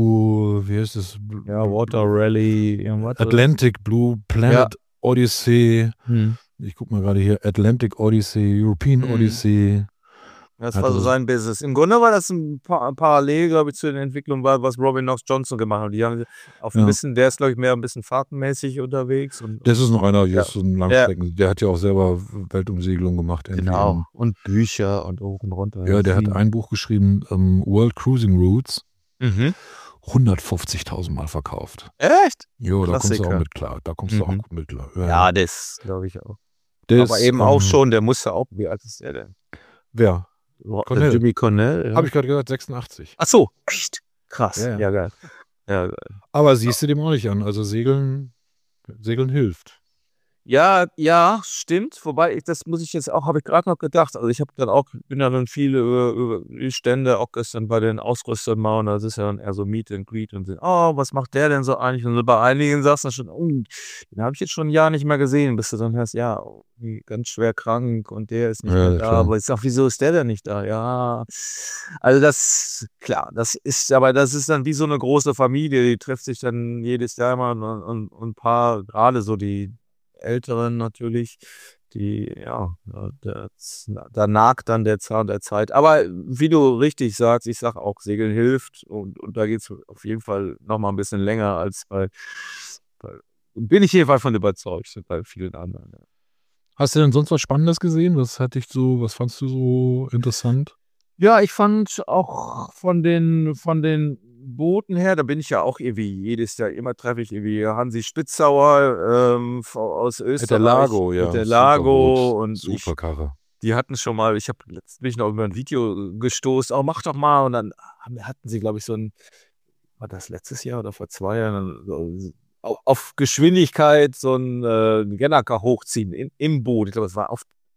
Blue, wie heißt das? Blue- Ja, Water Rally, irgendwas. Atlantic Blue Planet Odyssey. Hm. Ich gucke mal gerade hier, Atlantic Odyssey, European Hm. Odyssey. Das Hat war so er- sein Business. Im Grunde war das ein pa parallel, glaube ich, zu den Entwicklungen, war, was Robin Knox Johnson gemacht hat. Die haben auf ein Ja. bisschen, der ist, glaube ich, mehr ein bisschen fahrtenmäßig unterwegs. Und, Das ist noch einer, hier Ja. ist so ein Langstrecken. Der hat ja auch selber Weltumsegelung gemacht. irgendwie. genau. Und Bücher und hoch und runter. Ja, der hat ein Buch geschrieben, ähm, World Cruising Routes. Mhm. hundertfünfzigtausend Mal verkauft. Echt? Jo, da kommst du Klassiker. auch mit klar. Da kommst du Mhm. auch mit klar. Ja, das glaube ich auch. Der Aber ist, eben auch ähm, schon, der musste auch, wie alt ist der denn? Wer? Der Cornell. Jimmy Cornell. Ja. Habe ich gerade gesagt, sechsundachtzig. Ach so, echt? Krass. Ja, Ja, ja. geil. Ja, geil. Aber siehst du dem auch nicht an. Also Segeln, Segeln hilft. Ja, ja, stimmt. Wobei, ich, das muss ich jetzt auch, habe ich gerade noch gedacht. Also ich habe dann auch, bin ja dann viele über, über die Stände, auch gestern bei den Ausrüstern mal, und das ist ja dann eher so Meet and Greet und sind, oh, was macht der denn so eigentlich? Und so bei einigen sagst du schon, oh, den habe ich jetzt schon ein Jahr nicht mehr gesehen, bis du dann hörst, ja, oh, ganz schwer krank und der ist nicht Ja, mehr da. klar. Aber ich sag, wieso ist der denn nicht da? Ja, also das, klar, das ist, aber das ist dann wie so eine große Familie, die trifft sich dann jedes Jahr mal und, und, und ein paar, gerade so die Älteren natürlich, die, ja, da, das, da nagt dann der Zahn der Zeit. Aber wie du richtig sagst, ich sag auch, Segeln hilft und, und da geht es auf jeden Fall noch mal ein bisschen länger als bei, bei bin ich jedenfalls von überzeugt, bei vielen anderen. Ja. Hast du denn sonst was Spannendes gesehen? Was hat dich so, was fandst du so interessant? Ja, ich fand auch von den, von den Booten her, da bin ich ja auch irgendwie jedes Jahr, immer treffe ich irgendwie Hansi Spitzauer ähm, aus Österreich. Mit der Lago, ja. Mit der Super Lago Boot. und ich, Super Karre. die hatten schon mal, ich habe letztens bin ich noch über ein Video gestoßen, oh, mach doch mal. Und dann haben- hatten sie, glaube ich, so ein, war das letztes Jahr oder vor zwei Jahren, so, au- auf Geschwindigkeit so ein äh, Gennaker hochziehen in, im Boot. Ich glaube, es war auf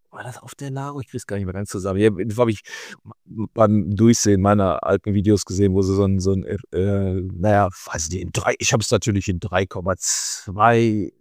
war das auf der Lago? Ich krieg's gar nicht mehr ganz zusammen. Hier habe ich beim Durchsehen meiner alten Videos gesehen, wo sie so ein, so ein äh, naja, weiß nicht, in drei, ich habe es natürlich in drei Komma zwei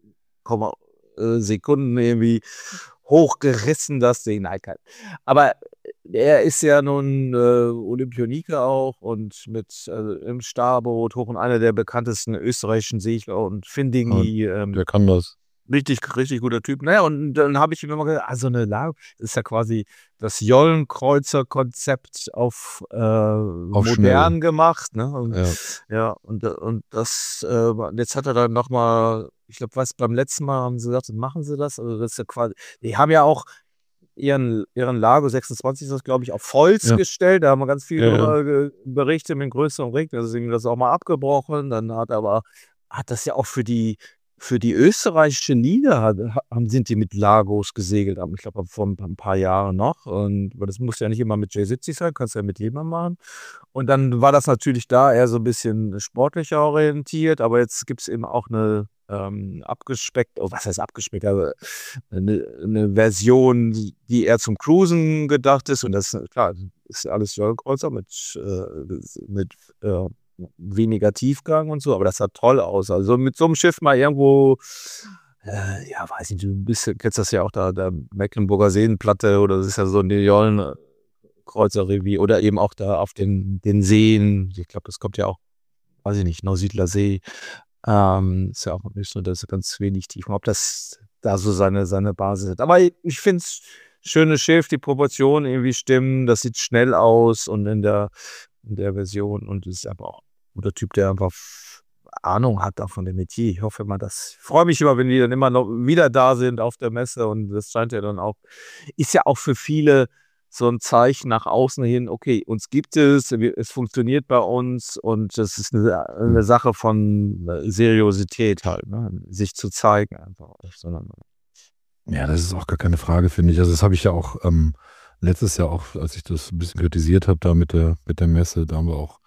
Sekunden irgendwie hochgerissen, das Ding. Nein, kein. Aber er ist ja nun äh, Olympioniker auch und mit äh, im Starboot hoch und einer der bekanntesten österreichischen Segler und Findingi. Ähm, Der kann das. Richtig, richtig guter Typ. Naja, und dann habe ich ihm immer gesagt, also eine Lago, das ist ja quasi das Jollenkreuzer-Konzept auf, äh, Auf modern schnell. gemacht. Ne? Und, Ja. ja, und, und das, äh, jetzt hat er dann nochmal, ich glaube, was beim letzten Mal haben sie gesagt, machen sie das? Also das ist ja quasi, die haben ja auch ihren, ihren Lago sechsundzwanzig, ist das, glaube ich, auf Holz Ja. gestellt. Da haben wir ganz viel Ja, drüber ge- berichtet mit größeren Ring. Da ist ihm das auch mal abgebrochen. Dann hat aber, hat das ja auch für die Für die österreichische Liga hat, haben, sind die mit Lagos gesegelt. Ich glaube, vor ein paar Jahren noch. Und weil das muss ja nicht immer mit J siebzig sein, kannst ja mit jedem machen. Und dann war das natürlich da eher so ein bisschen sportlicher orientiert. Aber jetzt gibt es eben auch eine ähm, abgespeckt, oh, was heißt abgespeckt, aber eine, eine Version, die eher zum Cruisen gedacht ist. Und das klar, ist alles Jollenkreuzer mit, äh, mit äh, weniger Tiefgang und so, aber das sah toll aus. Also mit so einem Schiff mal irgendwo, äh, ja, weiß nicht, du bist, kennst das ja auch da, der Mecklenburger Seenplatte oder das ist ja so eine Jollenkreuzer-Revier oder eben auch da auf den, den Seen. Ich glaube, das kommt ja auch, weiß ich nicht, Neusiedler See. Ähm, ist ja auch nicht so, das ist ganz wenig tief. Ob das da so seine, seine Basis hat. Aber ich finde es schönes Schiff, die Proportionen irgendwie stimmen, das sieht schnell aus und in der, in der Version und ist aber auch ein guter Typ, der einfach Ahnung hat auch von dem Metier. Ich hoffe mal, das ich freue mich immer, wenn die dann immer noch wieder da sind auf der Messe und das scheint ja dann auch, ist ja auch für viele so ein Zeichen nach außen hin, okay, uns gibt es, es funktioniert bei uns und das ist eine, eine Sache von Seriosität halt, ne? Sich zu zeigen einfach. Sondern, Ja, das ist auch gar keine Frage, finde ich. Also das habe ich ja auch ähm, letztes Jahr auch, als ich das ein bisschen kritisiert habe, da mit der, mit der Messe, da haben wir auch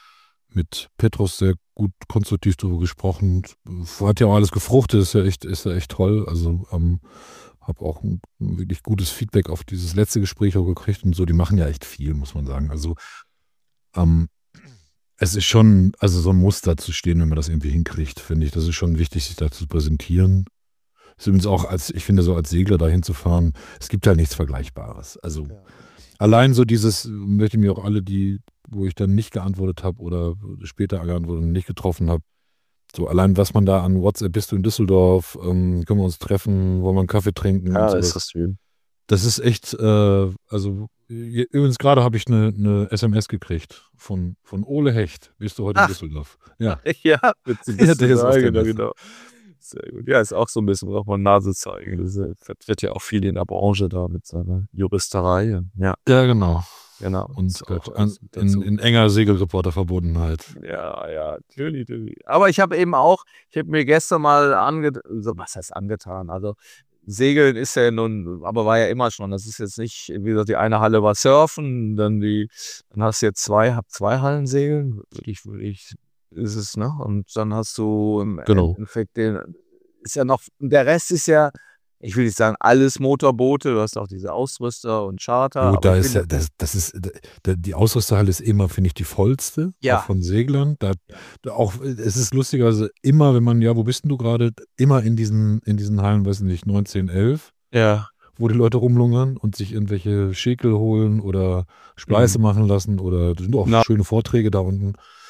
mit Petros sehr gut konstruktiv darüber gesprochen. Hat ja auch alles gefruchtet, ist ja echt, ist ja echt toll. Also ähm, habe auch ein wirklich gutes Feedback auf dieses letzte Gespräch auch gekriegt und so. Die machen ja echt viel, muss man sagen. Also ähm, es ist schon, also so ein Muster zu stehen, wenn man das irgendwie hinkriegt, finde ich. Das ist schon wichtig, sich da zu präsentieren. Ist übrigens auch, als ich finde, so als Segler dahin zu fahren, es gibt halt nichts Vergleichbares. Also ja. Allein so dieses, möchte mir auch alle, die, wo ich dann nicht geantwortet habe oder später geantwortet und nicht getroffen habe, so allein was man da an WhatsApp, bist du in Düsseldorf, ähm, können wir uns treffen, wollen wir einen Kaffee trinken? Ja, und so. ist das schön. Das ist echt, äh, also übrigens gerade habe ich eine, eine S M S gekriegt von, von Ole Hecht. Bist du heute Ach. in Düsseldorf? Ja, ja, witzig, ja der ist auf der genau, Messe. genau. Sehr gut. Ja, ist auch so ein bisschen, braucht man Nase zeigen. Das vertritt ja auch viel in der Branche da mit seiner Juristerei. Ja, ja genau. Genau. Und an, in, in enger Segelreporter-Verbundenheit. Ja, ja, natürlich, natürlich. Aber ich habe eben auch, ich habe mir gestern mal angetan, so, was heißt angetan? Also Segeln ist ja nun, aber war ja immer schon. Das ist jetzt nicht, wie gesagt, die eine Halle war Surfen, dann die, dann hast du jetzt zwei, hab zwei Hallen Segeln. Wirklich, wirklich ist es, ne? Und dann hast du im genau. Endeffekt den, ist ja noch, der Rest ist ja, ich will nicht sagen, alles Motorboote, du hast auch diese Ausrüster und Charter. Oh, da ist ja, das, das ist, die Ausrüsterhalle ist immer, finde ich, die vollste, ja. auch von Seglern. Da, da auch, es ist lustigerweise immer, wenn man, ja, wo bist denn du gerade? Immer in diesen, in diesen Hallen, weiß nicht, neunzehn, elf. Ja. Wo die Leute rumlungern und sich irgendwelche Schäkel holen oder Spleiße mhm. machen lassen oder das sind auch Na. schöne Vorträge da unten.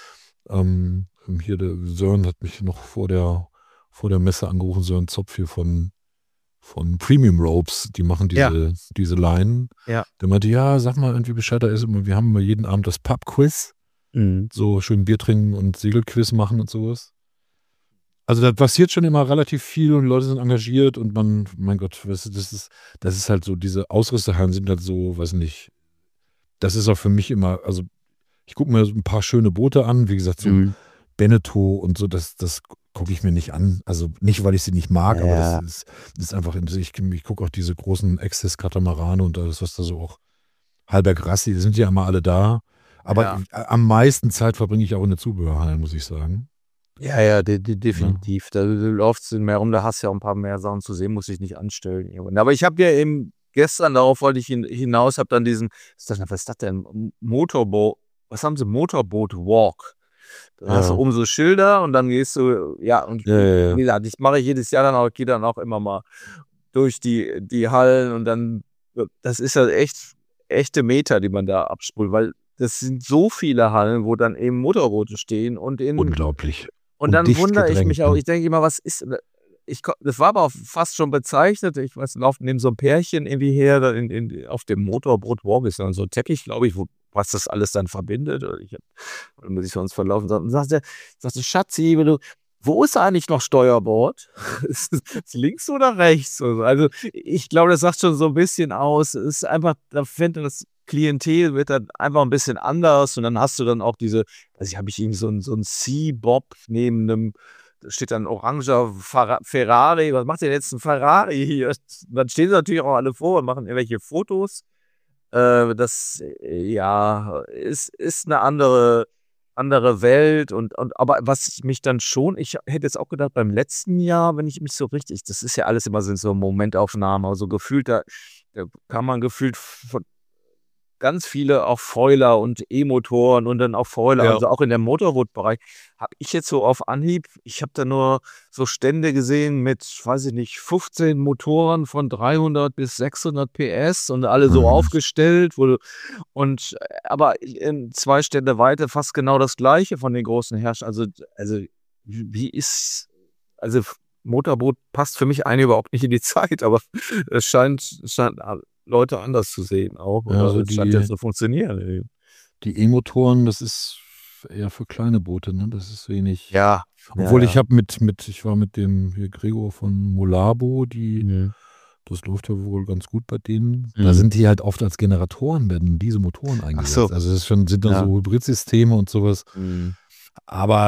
Ähm, hier der Sören hat mich noch vor der, vor der Messe angerufen, Sören Zopf hier von von Premium Ropes, die machen diese, ja. diese Leinen. Ja. Der meinte, ja, sag mal irgendwie Bescheid, da ist immer, wir haben immer jeden Abend das Pub-Quiz. Mhm. So schön Bier trinken und Segelquiz machen und sowas. Also da passiert schon immer relativ viel und Leute sind engagiert und man, mein Gott, das ist, das ist halt so, diese Ausrüsterhallen sind halt so, weiß nicht, das ist auch für mich immer, also ich gucke mir ein paar schöne Boote an, wie gesagt, so mhm. Beneteau und so, das, das gucke ich mir nicht an. Also nicht, weil ich sie nicht mag, ja. aber das ist, das ist einfach, ich, ich gucke auch diese großen Access-Katamarane und alles, was da so auch, Halberg Rassi, die sind ja immer alle da. Aber ja. am meisten Zeit verbringe ich auch in der Zubehörhalle, muss ich sagen. Ja, ja, de- de- definitiv. Ja. Da läuft es mehr rum, da hast du ja auch ein paar mehr Sachen zu sehen, muss ich nicht anstellen. Aber ich habe ja eben gestern, darauf wollte ich hin, hinaus, habe dann diesen, was ist das, was ist das denn? Motorboot, was haben sie? Motorboot Walk. Da hast du Ja. oben so Schilder und dann gehst du, ja, und Ja, ja, ja. wie gesagt, ich mache jedes Jahr dann auch, gehe dann auch immer mal durch die, die Hallen und dann, das ist ja echt, echte Meter, die man da abspult, weil das sind so viele Hallen, wo dann eben Motorboote stehen und in, Unglaublich. und Und dann dicht wundere ich gedrängt, mich auch, ne? ich denke immer, was ist, ich, ko- das war aber auch fast schon bezeichnet, ich weiß, laufen neben so ein Pärchen irgendwie her, da in, in, auf dem Motorboot Walk ist dann so ein Teppich, glaube ich, wo, was das alles dann verbindet, oder ich hab, oder muss ich sonst verlaufen, und sagte, sagte, Schatzi, wenn du, wo ist eigentlich noch Steuerbord? Ist es links oder rechts? Also ich glaube, das sagt schon so ein bisschen aus. Es ist einfach, da finde ich, das Klientel wird dann einfach ein bisschen anders und dann hast du dann auch diese, also ich habe ich irgendwie so ein, so ein Sea-Bob neben einem, da steht dann ein oranger Ferra- Ferrari. Was macht denn jetzt ein Ferrari hier? Dann stehen sie natürlich auch alle vor und machen irgendwelche Fotos. Äh, das, äh, ja, ist, ist eine andere, andere Welt und, und aber was mich dann schon, ich hätte jetzt auch gedacht, beim letzten Jahr, wenn ich mich so richtig, das ist ja alles immer sind so Momentaufnahmen, also gefühlt, da, da kann man gefühlt von ganz viele auch Foiler und E-Motoren und dann auch Foiler, Ja. also auch in der Motorboot-Bereich, habe ich jetzt so auf Anhieb, ich habe da nur so Stände gesehen mit, weiß ich nicht, fünfzehn Motoren von dreihundert bis sechshundert P S und alle so Mhm. aufgestellt, wo du, und äh, aber in zwei Stände weiter fast genau das Gleiche von den großen Herstellern. Also, also wie ist, also Motorboot passt für mich eigentlich überhaupt nicht in die Zeit, aber es scheint, es scheint Leute anders zu sehen auch. Ja, Oder also es scheint die- jetzt zu funktionieren. Die E-Motoren, das ist eher für kleine Boote, ne? Das ist wenig. Ja. Obwohl ja, ich habe mit, mit, ich war mit dem hier Gregor von Molabo, die, ja. das läuft ja wohl ganz gut bei denen. Mhm. Da sind die halt oft als Generatoren, werden diese Motoren eingesetzt. so. Also es ist schon, sind dann Ja. so Hybridsysteme und sowas. Mhm. Aber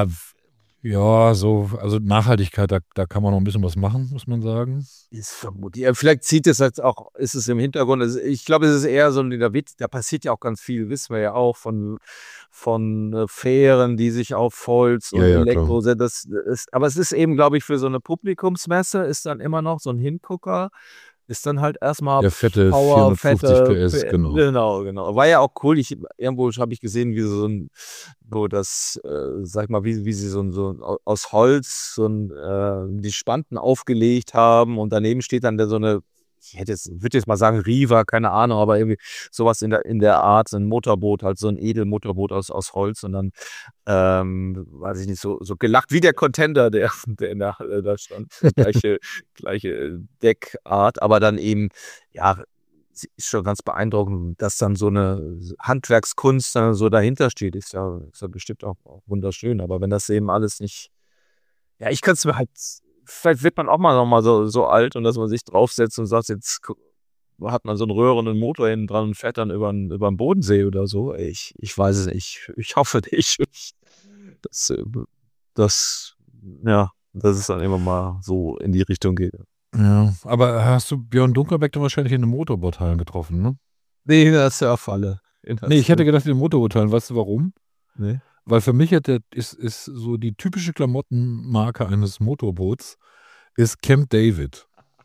ja, so, also Nachhaltigkeit, da, da kann man noch ein bisschen was machen, muss man sagen. Ist vermutlich. Ja, vielleicht zieht es jetzt auch, ist es im Hintergrund. Also ich glaube, es ist eher so, da, wird, da passiert ja auch ganz viel, wissen wir ja auch, von, von äh, Fähren, die sich auf Holz und Ja, ja, Elektro sind. Das ist, aber es ist eben, glaube ich, für so eine Publikumsmesse ist dann immer noch so ein Hingucker. Ist dann halt erstmal Der fette Power, vierhundertfünfzig fette, P S, P- genau. Genau, genau. War ja auch cool. Ich, irgendwo habe ich gesehen, wie so ein, wo das, äh, sag mal, wie, wie sie so, ein- so ein- aus Holz so ein, äh, die Spanten aufgelegt haben und daneben steht dann der, so eine, ich hätte jetzt, würde jetzt mal sagen, Riva, keine Ahnung, aber irgendwie sowas in der, in der Art, so ein Motorboot, halt so ein Edelmotorboot aus, aus Holz und dann, ähm, weiß ich nicht, so, so gelacht wie der Contender, der, der in der Halle da stand. Gleiche, gleiche Deckart, aber dann eben, ja, ist schon ganz beeindruckend, dass dann so eine Handwerkskunst dann so dahinter steht, ist ja, ist ja bestimmt auch, auch wunderschön, aber wenn das eben alles nicht, ja, ich kann es mir halt, vielleicht wird man auch mal noch mal so, so alt und dass man sich draufsetzt und sagt, jetzt gu- hat man so einen röhrenden Motor hinten dran und fährt dann über den, über den Bodensee oder so. Ich, ich weiß es nicht. Ich hoffe nicht. Das, äh, das, ja, dass es dann immer mal so in die Richtung geht. Ja, aber hast du Björn Dunkelbeck dann wahrscheinlich in den Motorboothallen getroffen, ne? Nee, in der Surfhalle. Nee, ich hätte gedacht in den Motorboothallen. Weißt du warum? Nee. Weil für mich hat der, ist, ist so die typische Klamottenmarke eines Motorboots ist Camp David.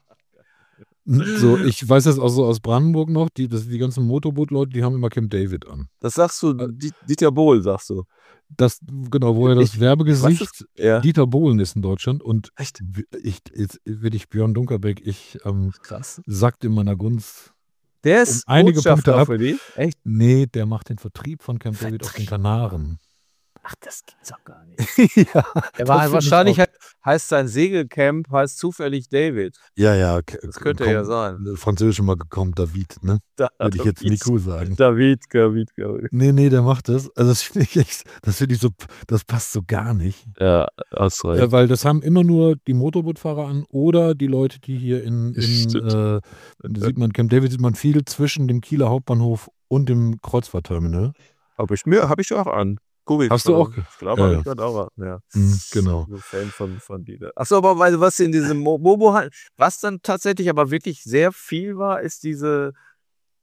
So, ich weiß das auch so aus Brandenburg noch, die, das, die ganzen Motorboot-Leute, die haben immer Camp David an. Das sagst du, Di- Dieter Bohlen, sagst du. Das, genau, woher das Ich- Werbegesicht Was ist- Ja. Dieter Bohlen ist in Deutschland und Echt? ich, jetzt will ich Björn Dunkelbeck, ich ähm, Krass. sagt in meiner Gunst, Der ist Um einige Botschafter Punkte ab. für die? Echt? nee, der macht den Vertrieb von Camp David auf den Kanaren. Ach, das gibt's doch gar nicht. ja, Er war find ich wahrscheinlich auch- halt, heißt sein Segelcamp heißt zufällig David. ja, ja. Das könnte ja sein. Französisch mal gekommen, David, ne? Da, Würde ich jetzt Nico sagen. David, David, David. Nee, nee, der macht das. Also das finde ich echt, das finde ich so, das passt so gar nicht. Ja, hast recht. Ja, weil das haben immer nur die Motorbootfahrer an oder die Leute, die hier in, in Stimmt. äh, sieht man, Camp David sieht man viel zwischen dem Kieler Hauptbahnhof und dem Kreuzfahrtterminal. Habe ich mir, habe ich auch an. Google. Hast du auch? Ich glaube, Ja, habe ja. ich gerade auch an. Ja. Mhm, genau. So Fan von, von Dieter. Achso, aber weil was in diesem Mo- Mobo halt, was dann tatsächlich aber wirklich sehr viel war, ist diese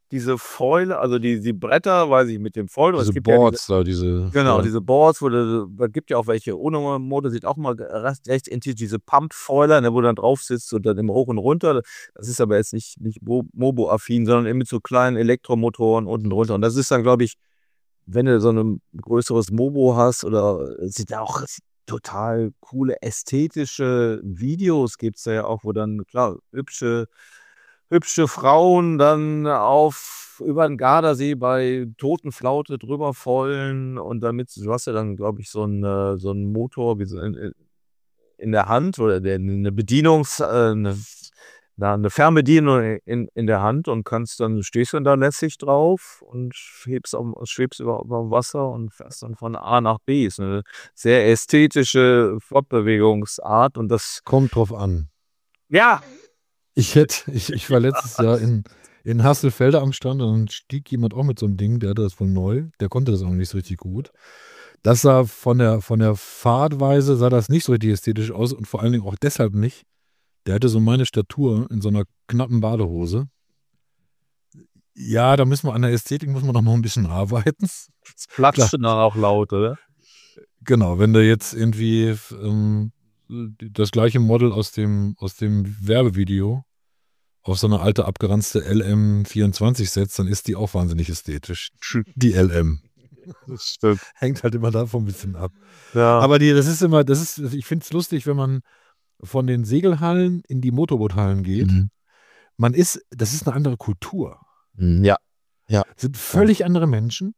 diese Foil, also die, die Bretter, weiß ich, mit dem Foil. Diese es gibt ja Boards da, diese. Genau, ja. diese Boards, wo du, da gibt ja auch welche ohne Motor, sieht auch mal recht, recht intensiv, diese Pump-Foiler, ne, wo du dann drauf sitzt und dann immer hoch und runter. Das ist aber jetzt nicht, nicht Mo- Mobo-affin, sondern eben mit so kleinen Elektromotoren unten drunter. Und das ist dann, glaube ich, wenn du so ein größeres Mobo hast oder es sieht auch total coole ästhetische Videos gibt es da ja auch, wo dann, klar, hübsche hübsche Frauen dann auf über den Gardasee bei Totenflaute drüber vollen und damit du hast ja dann, glaube ich, so einen äh, so einen Motor wie so in, in der Hand oder der, eine Bedienungs, äh, eine, na, eine Fernbedienung in, in der Hand und kannst dann stehst dann da lässig drauf und hebst auf, schwebst über, über dem Wasser und fährst dann von A nach B. Ist eine sehr ästhetische Fortbewegungsart und das Kommt drauf an. ja. Ich hätte, ich, ich war letztes Jahr in, in Hasselfelde am Stand und dann stieg jemand auch mit so einem Ding, der hatte das wohl neu, der konnte das auch nicht so richtig gut. Das sah von der, von der Fahrtweise sah das nicht so richtig ästhetisch aus und vor allen Dingen auch deshalb nicht. Der hatte so meine Statur in so einer knappen Badehose. Ja, da müssen wir an der Ästhetik muss man noch mal ein bisschen arbeiten. Das platschte dann auch laut, oder? Genau, wenn du jetzt irgendwie ähm, das gleiche Model aus dem, aus dem Werbevideo auf so eine alte abgeranzte L M vierundzwanzig setzt, dann ist die auch wahnsinnig ästhetisch. Die L M. Das stimmt. Hängt halt immer davon ein bisschen ab. Ja. Aber die, das ist immer, das ist, ich finde es lustig, wenn man von den Segelhallen in die Motorboothallen geht. Mhm. Man ist, das ist eine andere Kultur. Ja. Ja. Das sind völlig andere Menschen.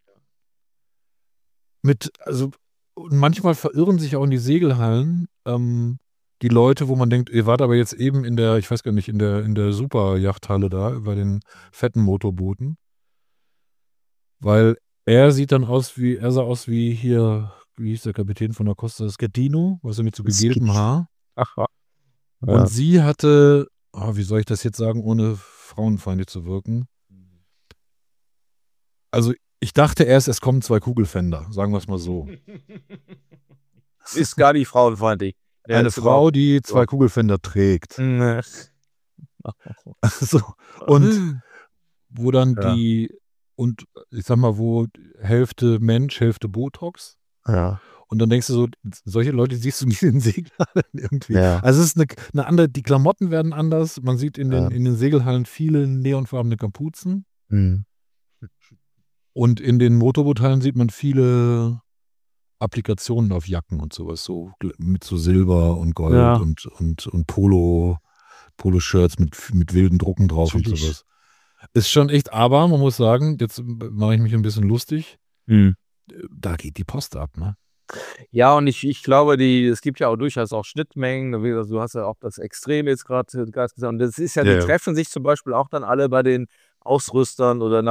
Mit, also, und manchmal verirren sich auch in die Segelhallen ähm, die Leute, wo man denkt, ihr wart aber jetzt eben in der, ich weiß gar nicht, in der, in der Superjachthalle da, bei den fetten Motorbooten. Weil er sieht dann aus wie, er sah aus wie hier, wie hieß der Kapitän von der Costa Schettino, was er mit so gegeltem Haar. Ach, ja. Und sie hatte, oh, wie soll ich das jetzt sagen, ohne frauenfeindlich zu wirken? Also ich dachte erst, es kommen zwei Kugelfänder, sagen wir es mal so. Ist gar nicht frauenfeindlich. Der Eine ist Frau, die zwei Kugelfänder trägt. überhaupt- Also, und wo dann Ja. die, und ich sag mal, wo Hälfte Mensch, Hälfte Botox. Ja. Und dann denkst du so, solche Leute siehst du nicht in den Segelhallen irgendwie. Ja. Also es ist eine, eine andere, die Klamotten werden anders. Man sieht in den, Ja. in den Segelhallen viele neonfarbene Kapuzen. Mhm. Und in den Motorboothallen sieht man viele Applikationen auf Jacken und sowas, so gl- mit so Silber und Gold Ja. und, und, und Polo, Polo-Shirts mit, mit wilden Drucken drauf und Natürlich. sowas. Ist schon echt, aber man muss sagen, jetzt mache ich mich ein bisschen lustig, Mhm. da geht die Post ab, ne? Ja, und ich, ich glaube, die, es gibt ja auch durchaus auch Schnittmengen. Wie gesagt, du hast ja auch das Extrem jetzt gerade gerade gesagt. Und das ist ja, Ja, die ja. treffen sich zum Beispiel auch dann alle bei den Ausrüstern oder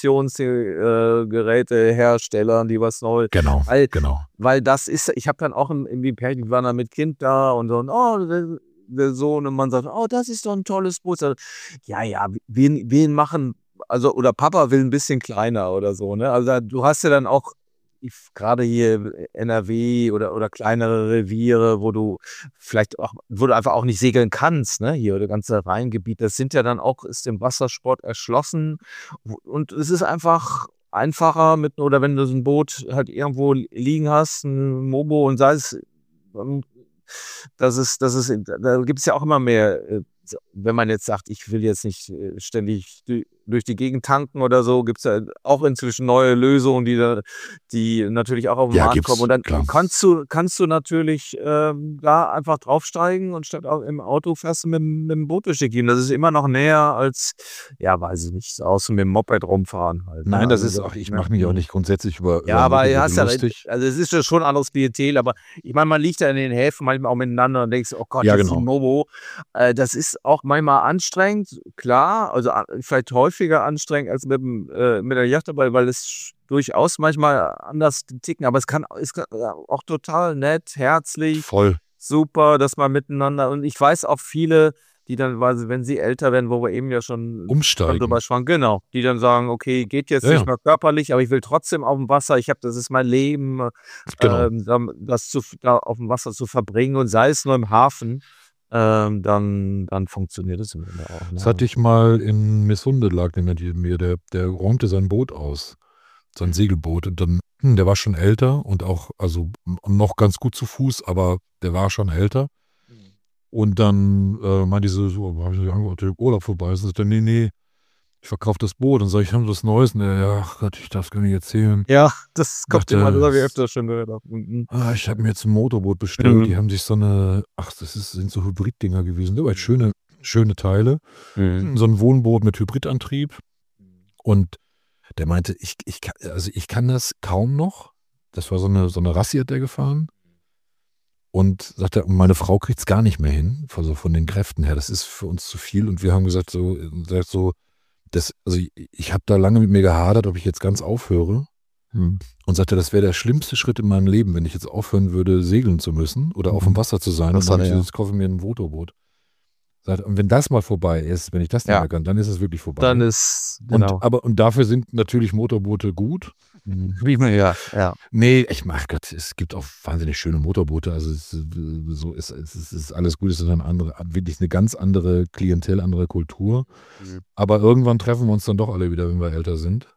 Navigationsgeräteherstellern, die was neu. Genau, Weil, genau. weil das ist, ich habe dann auch im, im Pärchen, wir waren dann mit Kind da und so, und, oh, der, der Sohn und man sagt, oh, das ist doch ein tolles Boot. Ja, ja, wen, wen machen, also, oder Papa will ein bisschen kleiner oder so, ne? Also da, du hast ja dann auch ich- gerade hier N R W oder, oder kleinere Reviere, wo du vielleicht auch, wo du einfach auch nicht segeln kannst, ne? Hier, oder ganze Rheingebiet, das sind ja dann auch, ist dem Wassersport erschlossen und es ist einfach einfacher mit, oder wenn du so ein Boot halt irgendwo liegen hast, ein Mobo und sei es, ähm, das ist, das ist, da gibt es ja auch immer mehr, äh, so, wenn man jetzt sagt, ich will jetzt nicht äh, ständig du- durch die Gegend tanken oder so, gibt es ja auch inzwischen neue Lösungen, die da, die natürlich auch auf den Ja, Markt gibt's, kommen. Und dann klar. kannst du, kannst du natürlich ähm, da einfach draufsteigen und statt auch im Auto fährst du mit, dem- mit dem Boot durch die Gegend. Das ist immer noch näher als, ja, weiß ich nicht, außer mit dem Moped rumfahren halt. ne? Nein, das Also ist auch, ich ja. mache mich auch nicht grundsätzlich über, Ja, über aber Motorboote du hast ja, lustig. also es ist ja schon ein anderes Klientel, aber ich meine, man liegt ja in den Häfen manchmal auch miteinander und denkst, oh Gott, Ja, das ist genau. ein Mobo. Äh, das ist auch manchmal anstrengend, klar, also a- vielleicht häufiger anstrengend als mit, dem, äh, mit der Yacht dabei, weil es durchaus manchmal anders ticken, aber es kann, ist auch total nett, herzlich, Voll. super, dass man miteinander, und ich weiß auch viele, die dann, weil, wenn sie älter werden, wo wir eben ja schon schon Umsteigen. drüber sprachen, genau, die dann sagen, okay, geht jetzt Ja, nicht ja. mehr körperlich, aber ich will trotzdem auf dem Wasser, ich habe, das ist mein Leben, Genau. ähm, da- das zu, da auf dem Wasser zu verbringen und sei es nur im Hafen, ähm, dann, dann funktioniert es im Grunde auch. Ne? Das hatte ich mal in Missunde, lag der neben mir, der, der räumte sein Boot aus, sein Segelboot. Und dann, hm, der war schon älter und auch, also noch ganz gut zu Fuß, aber der war schon älter. Und dann äh, meinte ich so, so habe ich so angeordnet, Urlaub vorbei. Und sagt er, nee, nee, ich verkaufe das Boot. Und sage ich, haben Sie was Neues? Und er, ja, Gott, ich darf es gar nicht erzählen. Ja, das kommt Dachte, immer, das habe ich öfter schon gehört. Mhm. Ah, ich habe mir jetzt ein Motorboot bestellt. Mhm. Die haben sich so eine, ach, das ist, sind so Hybrid-Dinger gewesen. Aber schöne, schöne Teile. Mhm. So ein Wohnboot mit Hybridantrieb. Und der meinte, ich, ich, kann- also ich kann das kaum noch. Das war so eine, so eine Rassi hat der gefahren. Und sagt er, meine Frau kriegt es gar nicht mehr hin, also von den Kräften her. Das ist für uns zu viel. Und wir haben gesagt, so, sagt so das, also ich, ich habe da lange mit mir gehadert, ob ich jetzt ganz aufhöre. Mhm. Und sagte, das wäre der schlimmste Schritt in meinem Leben, wenn ich jetzt aufhören würde, segeln zu müssen oder auf dem Wasser zu sein. Das und dann hat er, ich, ja. jetzt kaufe ich mir ein Motorboot. Sagt, und wenn das mal vorbei ist, wenn ich das nicht Ja. mehr kann, dann ist es wirklich vorbei. Dann ist, und, genau. aber, und dafür sind natürlich Motorboote gut. Wie man, ja, ja. Nee, ich mach Gott, es gibt auch wahnsinnig schöne Motorboote. Also es, ist, so ist, es ist, es ist alles gut, es ist eine andere, wirklich eine ganz andere Klientel, andere Kultur. Mhm. Aber irgendwann treffen wir uns dann doch alle wieder, wenn wir älter sind.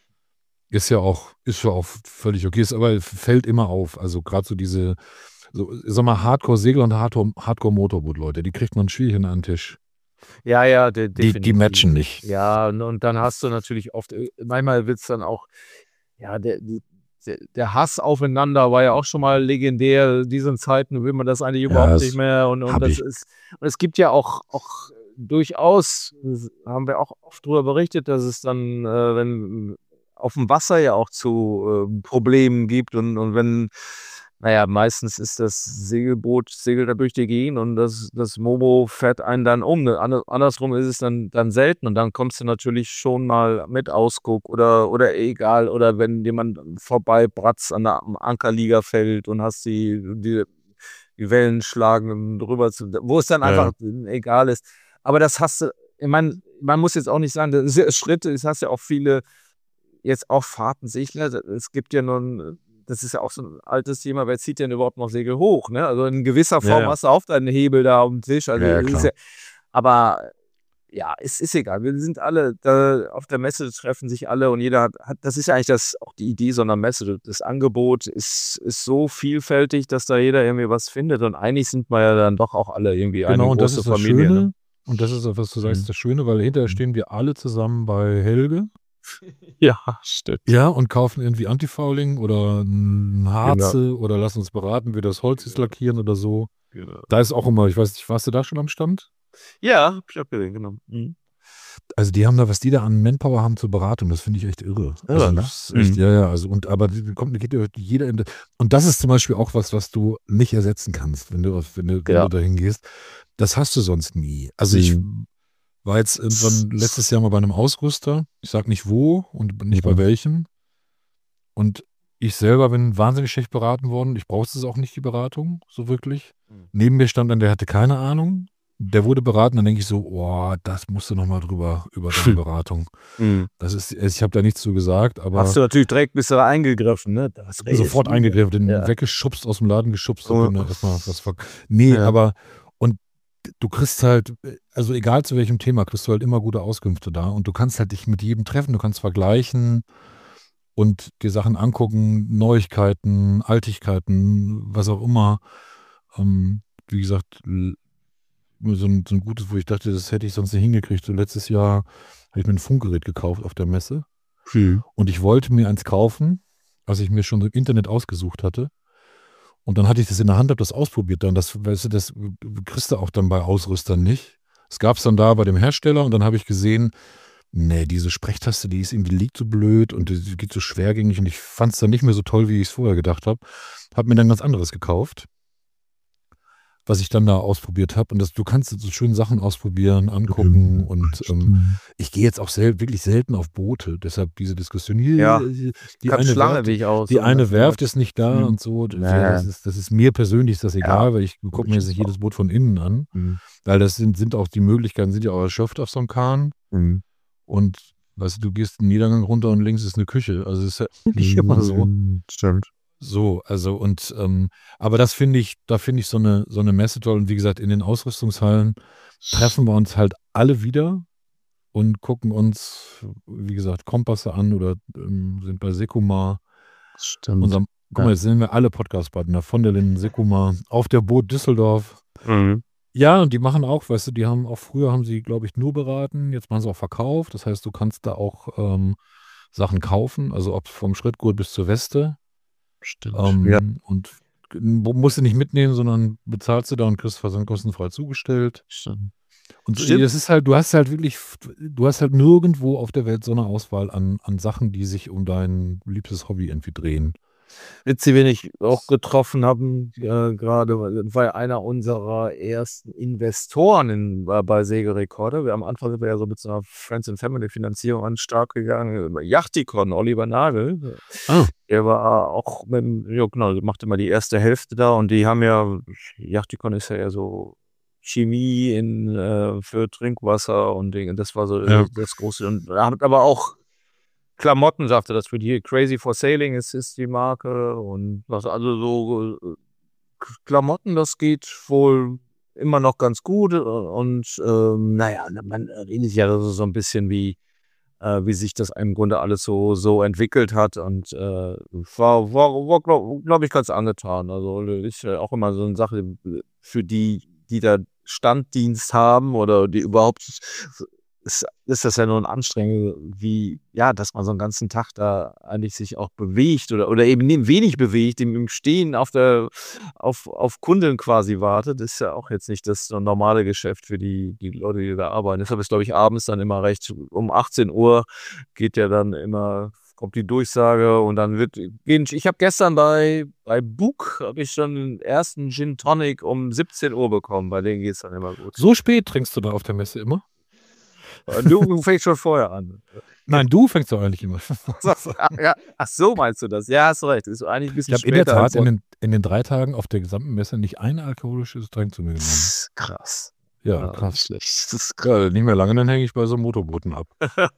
Ist ja auch, ist ja auch völlig okay, ist aber fällt immer auf. Also gerade so diese, so, ich sag mal, Hardcore-Segel und Hardcore- Hardcore-Motorboot-Leute, die kriegt man schwierig an den Tisch. Ja, ja, de, Die, die matchen nicht. Ja, und, und dann hast du natürlich oft, manchmal wird es dann auch, ja, der, der, der Hass aufeinander war ja auch schon mal legendär. In diesen Zeiten will man das eigentlich überhaupt das nicht mehr. Und, und hab das ich. ist, und es gibt ja auch, auch durchaus, das haben wir auch oft darüber berichtet, dass es dann, äh, wenn auf dem Wasser ja auch zu äh, Problemen gibt und, und wenn, naja, meistens ist das Segelboot, segelt da durch die Gegend und das, das Momo fährt einen dann um. Ander- Andersrum ist es dann, dann selten und dann kommst du natürlich schon mal mit Ausguck oder, oder egal, oder wenn jemand vorbei bratzt an der am Ankerlieger fällt und hast die, die, die Wellen schlagen drüber, zu, wo es dann Ja, einfach egal ist. Aber das hast du, ich meine, man muss jetzt auch nicht sagen, das ist ja Schritte, das hast ja auch viele, jetzt auch Fahrtensegler, es gibt ja nun, das ist ja auch so ein altes Thema, wer zieht denn überhaupt noch Segel hoch, ne? Also in gewisser Form Ja, ja. hast du auch deinen Hebel da auf dem Tisch, also Ja, ja, es ist klar. ja, aber ja, es ist egal, wir sind alle da auf der Messe, treffen sich alle und jeder hat, hat das ist ja eigentlich das, auch die Idee so einer Messe, das Angebot ist, ist so vielfältig, dass da jeder irgendwie was findet und eigentlich sind wir ja dann doch auch alle irgendwie eine Genau, und das große ist das Familie. Schöne. Ne? Und das ist, was du sagst, Mhm. das Schöne, weil hinterher stehen wir alle zusammen bei Helge. Ja, stimmt. Ja, und kaufen irgendwie Antifouling oder ein Harze oder lassen uns beraten, wie das Holz ist lackieren oder so. Genau. Da ist auch immer, ich weiß nicht, warst du da schon am Stand? Ja, hab ich auch gesehen, genau. Mhm. Also die haben da, was die da an Manpower haben zur Beratung, das finde ich echt irre. Irre, also ne? das ist echt, Mhm. ja, ja, also und aber die kommt, geht ja jeder in, und das ist zum Beispiel auch was, was du nicht ersetzen kannst, wenn du, auf- wenn du, wenn Ja. du dahin gehst. Das hast du sonst nie. Also ich Mhm. war jetzt irgendwann letztes Jahr mal bei einem Ausrüster, ich sag nicht wo und nicht bei Mhm. welchem. Und ich selber bin wahnsinnig schlecht beraten worden. Ich brauchte es auch nicht, die Beratung, so wirklich. Mhm. Neben mir stand dann, der hatte keine Ahnung. Der wurde beraten, dann denke ich so, oh, das musst du nochmal drüber, über deine Beratung. Mhm. Das ist, ich habe da nichts zu gesagt, aber Hast du natürlich direkt bist du da eingegriffen, ne? Das sofort ist- eingegriffen, den Ja. weggeschubst, aus dem Laden geschubst. Oh. Und dann erstmal was ver nee, Ja. aber und du kriegst halt, also egal zu welchem Thema, kriegst du halt immer gute Auskünfte da und du kannst halt dich mit jedem treffen, du kannst vergleichen und dir Sachen angucken, Neuigkeiten, Altigkeiten, was auch immer. Ähm, wie gesagt, l- so ein, so ein gutes, wo ich dachte, das hätte ich sonst nicht hingekriegt. So letztes Jahr habe ich mir ein Funkgerät gekauft auf der Messe und ich wollte mir eins kaufen, was ich mir schon im Internet ausgesucht hatte. Und dann hatte ich das in der Hand, habe das ausprobiert. Dann das, weißt du, das kriegst du auch dann bei Ausrüstern nicht. Es gab es dann da bei dem Hersteller und dann habe ich gesehen, nee, diese Sprechtaste, die ist irgendwie liegt so blöd und die geht so schwergängig und ich fand es dann nicht mehr so toll, wie ich es vorher gedacht habe. Habe mir dann ganz anderes gekauft, was ich dann da ausprobiert habe. Und das, du kannst so schön Sachen ausprobieren, angucken und ähm, ich gehe jetzt auch sel wirklich selten auf Boote. Deshalb diese Diskussion hier, Ja. die, die Ganz eine Schlange Werft, wie ich aus. die und eine das- Werft ist nicht da Mhm. und so. Ja. Das, ist, das ist mir persönlich ist das egal, Ja. weil ich gucke mir jetzt nicht jedes Boot von innen an. Mhm. Weil das sind, sind auch die Möglichkeiten, sind ja auch erschöpft auf so einem Kahn. Mhm. Und weißt du, du gehst einen Niedergang runter und links ist eine Küche. Also es ist ja nicht immer so. Mhm. Stimmt. So, also und ähm, aber das finde ich, da finde ich so eine so eine Messe toll. Und wie gesagt, in den Ausrüstungshallen treffen wir uns halt alle wieder und gucken uns, wie gesagt, Kompasse an oder ähm, sind bei Sekuma. Stimmt. Unserem, guck Ja. mal, jetzt sind wir alle Podcast-Partner von der Linden Sekuma auf der Boot Düsseldorf. Mhm. Ja, und die machen auch, weißt du, die haben auch früher haben sie, glaube ich, nur beraten, jetzt machen sie auch Verkauf. Das heißt, du kannst da auch ähm, Sachen kaufen, also ob vom Schrittgurt bis zur Weste. Stimmt. Ähm, Ja. Und musst du nicht mitnehmen, sondern bezahlst du da und kriegst Versand kostenfrei zugestellt. Stimmt. Und so, Stimmt. das ist halt, du hast halt wirklich, du hast halt nirgendwo auf der Welt so eine Auswahl an, an Sachen, die sich um dein liebstes Hobby irgendwie drehen. Witzig, wen ich auch getroffen habe, äh, gerade, weil- war ja einer unserer ersten Investoren in, bei, bei Segelrekorder. Wir am Anfang sind wir ja so mit so einer Friends and Family Finanzierung an den Start gegangen. Yachtikon, Oliver Nagel. Ah. Der war auch mit dem, ja genau, machte mal die erste Hälfte da und die haben ja, Yachtikon ist ja eher so Chemie in, äh, für Trinkwasser und Dinge. Das war so Ja. das Große. Und er hat aber auch Klamotten, sagte das für die. Crazy for Sailing ist, ist die Marke und was, also so äh, K- Klamotten, das geht wohl immer noch ganz gut äh, und ähm, naja, man redet ja so so ein bisschen wie, äh, wie sich das im Grunde alles so, so entwickelt hat und äh, war, war, war glaube glaub ich, ganz angetan. Also ist ja auch immer so eine Sache für die, die da Standdienst haben oder die überhaupt ist, ist das ja nur ein Anstrengung, wie, ja, dass man so einen ganzen Tag da eigentlich sich auch bewegt oder, oder eben nicht wenig bewegt, im, im Stehen auf der, auf, auf Kunden quasi wartet, ist ja auch jetzt nicht das so normale Geschäft für die, die Leute, die da arbeiten. Deshalb ist, glaube ich, abends dann immer recht, um achtzehn Uhr geht ja dann immer, kommt die Durchsage und dann wird gehen. Ich habe gestern bei, bei Bug, habe ich schon den ersten Gin Tonic um siebzehn Uhr bekommen, bei denen geht es dann immer gut. So spät trinkst du da auf der Messe immer? Du fängst schon vorher an. Nein, du fängst doch eigentlich immer. Ach, ja. Ach so, meinst du das? Ja, hast recht. Ist eigentlich ein Ich bisschen habe in der später Tat als in den, in den drei Tagen auf der gesamten Messe nicht ein alkoholisches Getränk zu mir genommen. sonst. Krass. Ja, Ja, krass. nicht schlecht. Das ist Ja, nicht mehr lange, dann hänge ich bei so Motorbooten ab.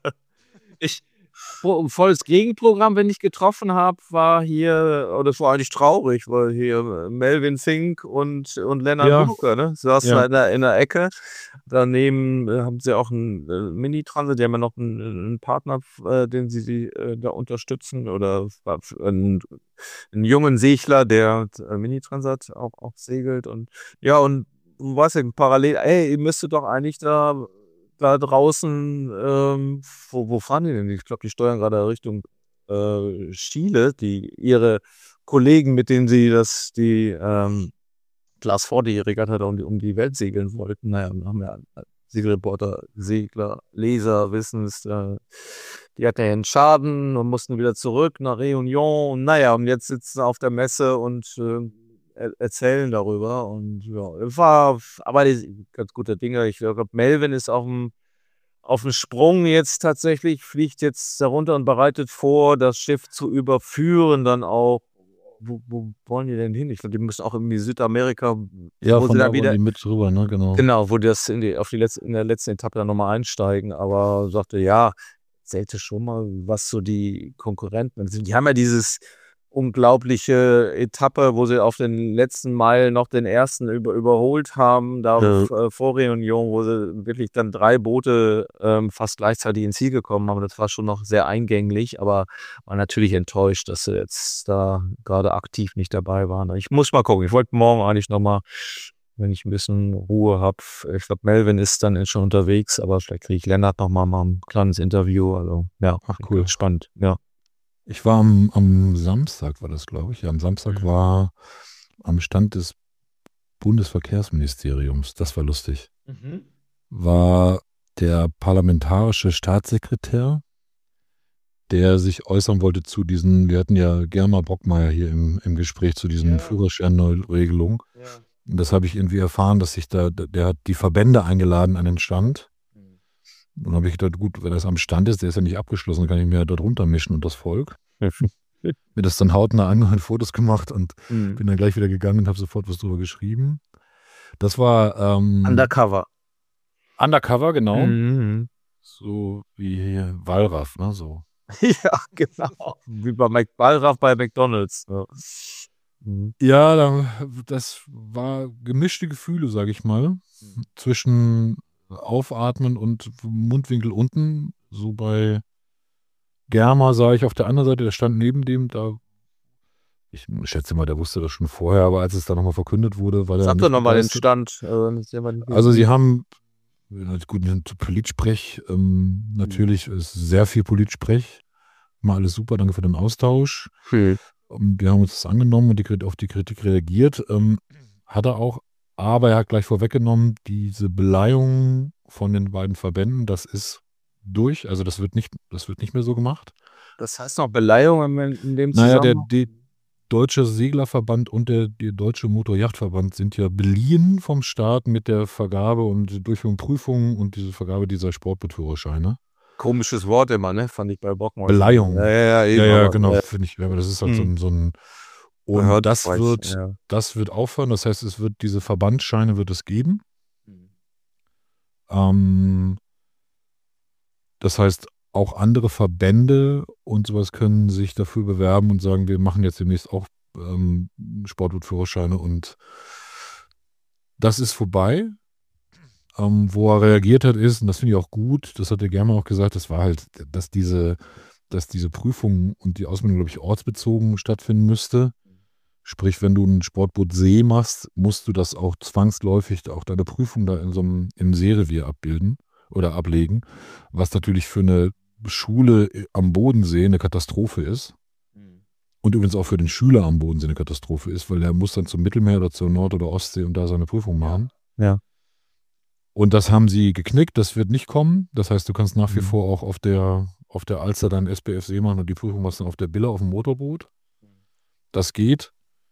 Ich, vo- volles Gegenprogramm, wenn ich getroffen habe, war hier, oder das war eigentlich traurig, weil hier Melvin Fink und, und Lennart Ja. Bucher, ne, saßen Ja. da in der, in der Ecke. Daneben äh, haben sie auch einen äh, Mini-Transit, die haben ja noch einen, einen Partner, äh, den sie, sie äh, da unterstützen, oder war f- einen, einen jungen Segler, der äh, Mini-Transat auch, auch segelt. Und ja, und du weißt ja, parallel, ey, ihr müsstet doch eigentlich da da draußen, ähm, wo, wo fahren die denn? Ich glaube, die steuern gerade Richtung äh, Chile, die ihre Kollegen, mit denen sie das, die ähm, Glas vor die Regatta da um die, um die Welt segeln wollten. Naja, wir haben ja Segelreporter, Segler, Leser, Wissens, äh, die hatten ja einen Schaden und mussten wieder zurück nach Réunion. Und naja, und jetzt sitzen sie auf der Messe und äh, er- erzählen darüber. Und ja, war aber die, ganz gute Dinge. Ich glaube, Melvin ist auf dem auf dem Sprung jetzt tatsächlich, fliegt jetzt darunter und bereitet vor, das Schiff zu überführen, dann auch. Wo, wo wollen die denn hin? Ich glaube, die müssen auch irgendwie Südamerika, Ja, wo von sie da dann wieder, wollen die mit drüber, ne, genau. genau, wo die das in, die, auf die letzte, in der letzten Etappe dann nochmal einsteigen. Aber sagte, ja, zählte schon mal, was so die Konkurrenten sind. Die haben ja dieses unglaubliche Etappe, wo sie auf den letzten Meilen noch den ersten über, überholt haben, da Ja. f- äh, vor Réunion, wo sie wirklich dann drei Boote ähm, fast gleichzeitig ins Ziel gekommen haben. Das war schon noch sehr eingänglich, aber war natürlich enttäuscht, dass sie jetzt da gerade aktiv nicht dabei waren. Ich muss mal gucken. Ich wollte morgen eigentlich nochmal, wenn ich ein bisschen Ruhe habe, ich glaube, Melvin ist dann schon unterwegs, aber vielleicht kriege ich Lennart nochmal mal ein kleines Interview. Also ja, Ach, cool. Spannend, ja. Ich war am, am Samstag, war das, glaube ich. Ja, am Samstag Mhm. war am Stand des Bundesverkehrsministeriums, das war lustig, war der parlamentarische Staatssekretär, der sich äußern wollte zu diesen, wir hatten ja Germar Brockmeier hier im, im Gespräch zu diesen Ja. Führerscheinneuregelung. Ja. Und das habe ich irgendwie erfahren, dass sich da, der hat die Verbände eingeladen an den Stand. Und dann habe ich gedacht, gut, wenn das am Stand ist, der ist ja nicht abgeschlossen, kann ich mir ja dort runtermischen und das Volk. Mir das dann hautnah angehört, Fotos gemacht und Mhm. bin dann gleich wieder gegangen und habe sofort was drüber geschrieben. Das war ähm, Undercover. Undercover, genau. Mhm. So wie hier Wallraff, ne? So. Ja, genau. Wie bei Mac Ballraff bei McDonalds. Ja. Mhm. Ja, da, das war gemischte Gefühle, sage ich mal, zwischen Aufatmen und Mundwinkel unten. So bei Germa sah ich auf der anderen Seite, der stand neben dem, da, ich schätze mal, der wusste das schon vorher, aber als es dann nochmal verkündet wurde, war der Sag nicht doch nochmal den begeistert. Stand. Äh, das sehen wir nicht Also sie gesehen. haben, ja, gut, Politsprech, ähm, natürlich ist sehr viel Politsprech. Mal alles super, danke für den Austausch. Hm. Ähm, Wir haben uns das angenommen und die, Krit- auf die Kritik reagiert. Ähm, hat er auch, aber er hat gleich vorweggenommen, diese Beleihung von den beiden Verbänden, das ist durch, also das wird nicht, das wird nicht mehr so gemacht. Das heißt noch Beleihung in, in dem Naja, der Zusammenhang? die Deutsche Seglerverband und der, der Deutsche Motorjachtverband sind ja beliehen vom Staat mit der Vergabe und Durchführung Prüfungen und diese Vergabe dieser Sportbootführerscheine. Komisches Wort immer, ne? Fand ich bei Bockmann. Beleihung. Ja, ja, ja, eben, Ja, ja, aber, genau, äh, finde ich. Aber das ist halt so Hm. ein, so ein und Behördenrecht, das wird, ja. das wird aufhören. Das heißt, es wird diese Verbandsscheine wird es geben. Ähm, das heißt, auch andere Verbände und sowas können sich dafür bewerben und sagen, wir machen jetzt demnächst auch ähm, Sportbootführerscheine und das ist vorbei. Ähm, wo er reagiert hat, ist, und das finde ich auch gut, das hat der Germer auch gesagt, das war halt, dass diese, dass diese Prüfung und die Ausbildung, glaube ich, ortsbezogen stattfinden müsste. Sprich, wenn du ein Sportboot See machst, musst du das auch zwangsläufig, auch deine Prüfung da in so einem im Seerevier abbilden oder ablegen, was natürlich für eine Schule am Bodensee eine Katastrophe ist. Und übrigens auch für den Schüler am Bodensee eine Katastrophe ist, weil er muss dann zum Mittelmeer oder zur Nord- oder Ostsee und da seine Prüfung machen. Ja. Und das haben sie geknickt, das wird nicht kommen. Das heißt, du kannst nach wie Mhm. vor auch auf der, auf der Alster deinen S B F See machen und die Prüfung machst dann auf der Bille auf dem Motorboot. Das geht.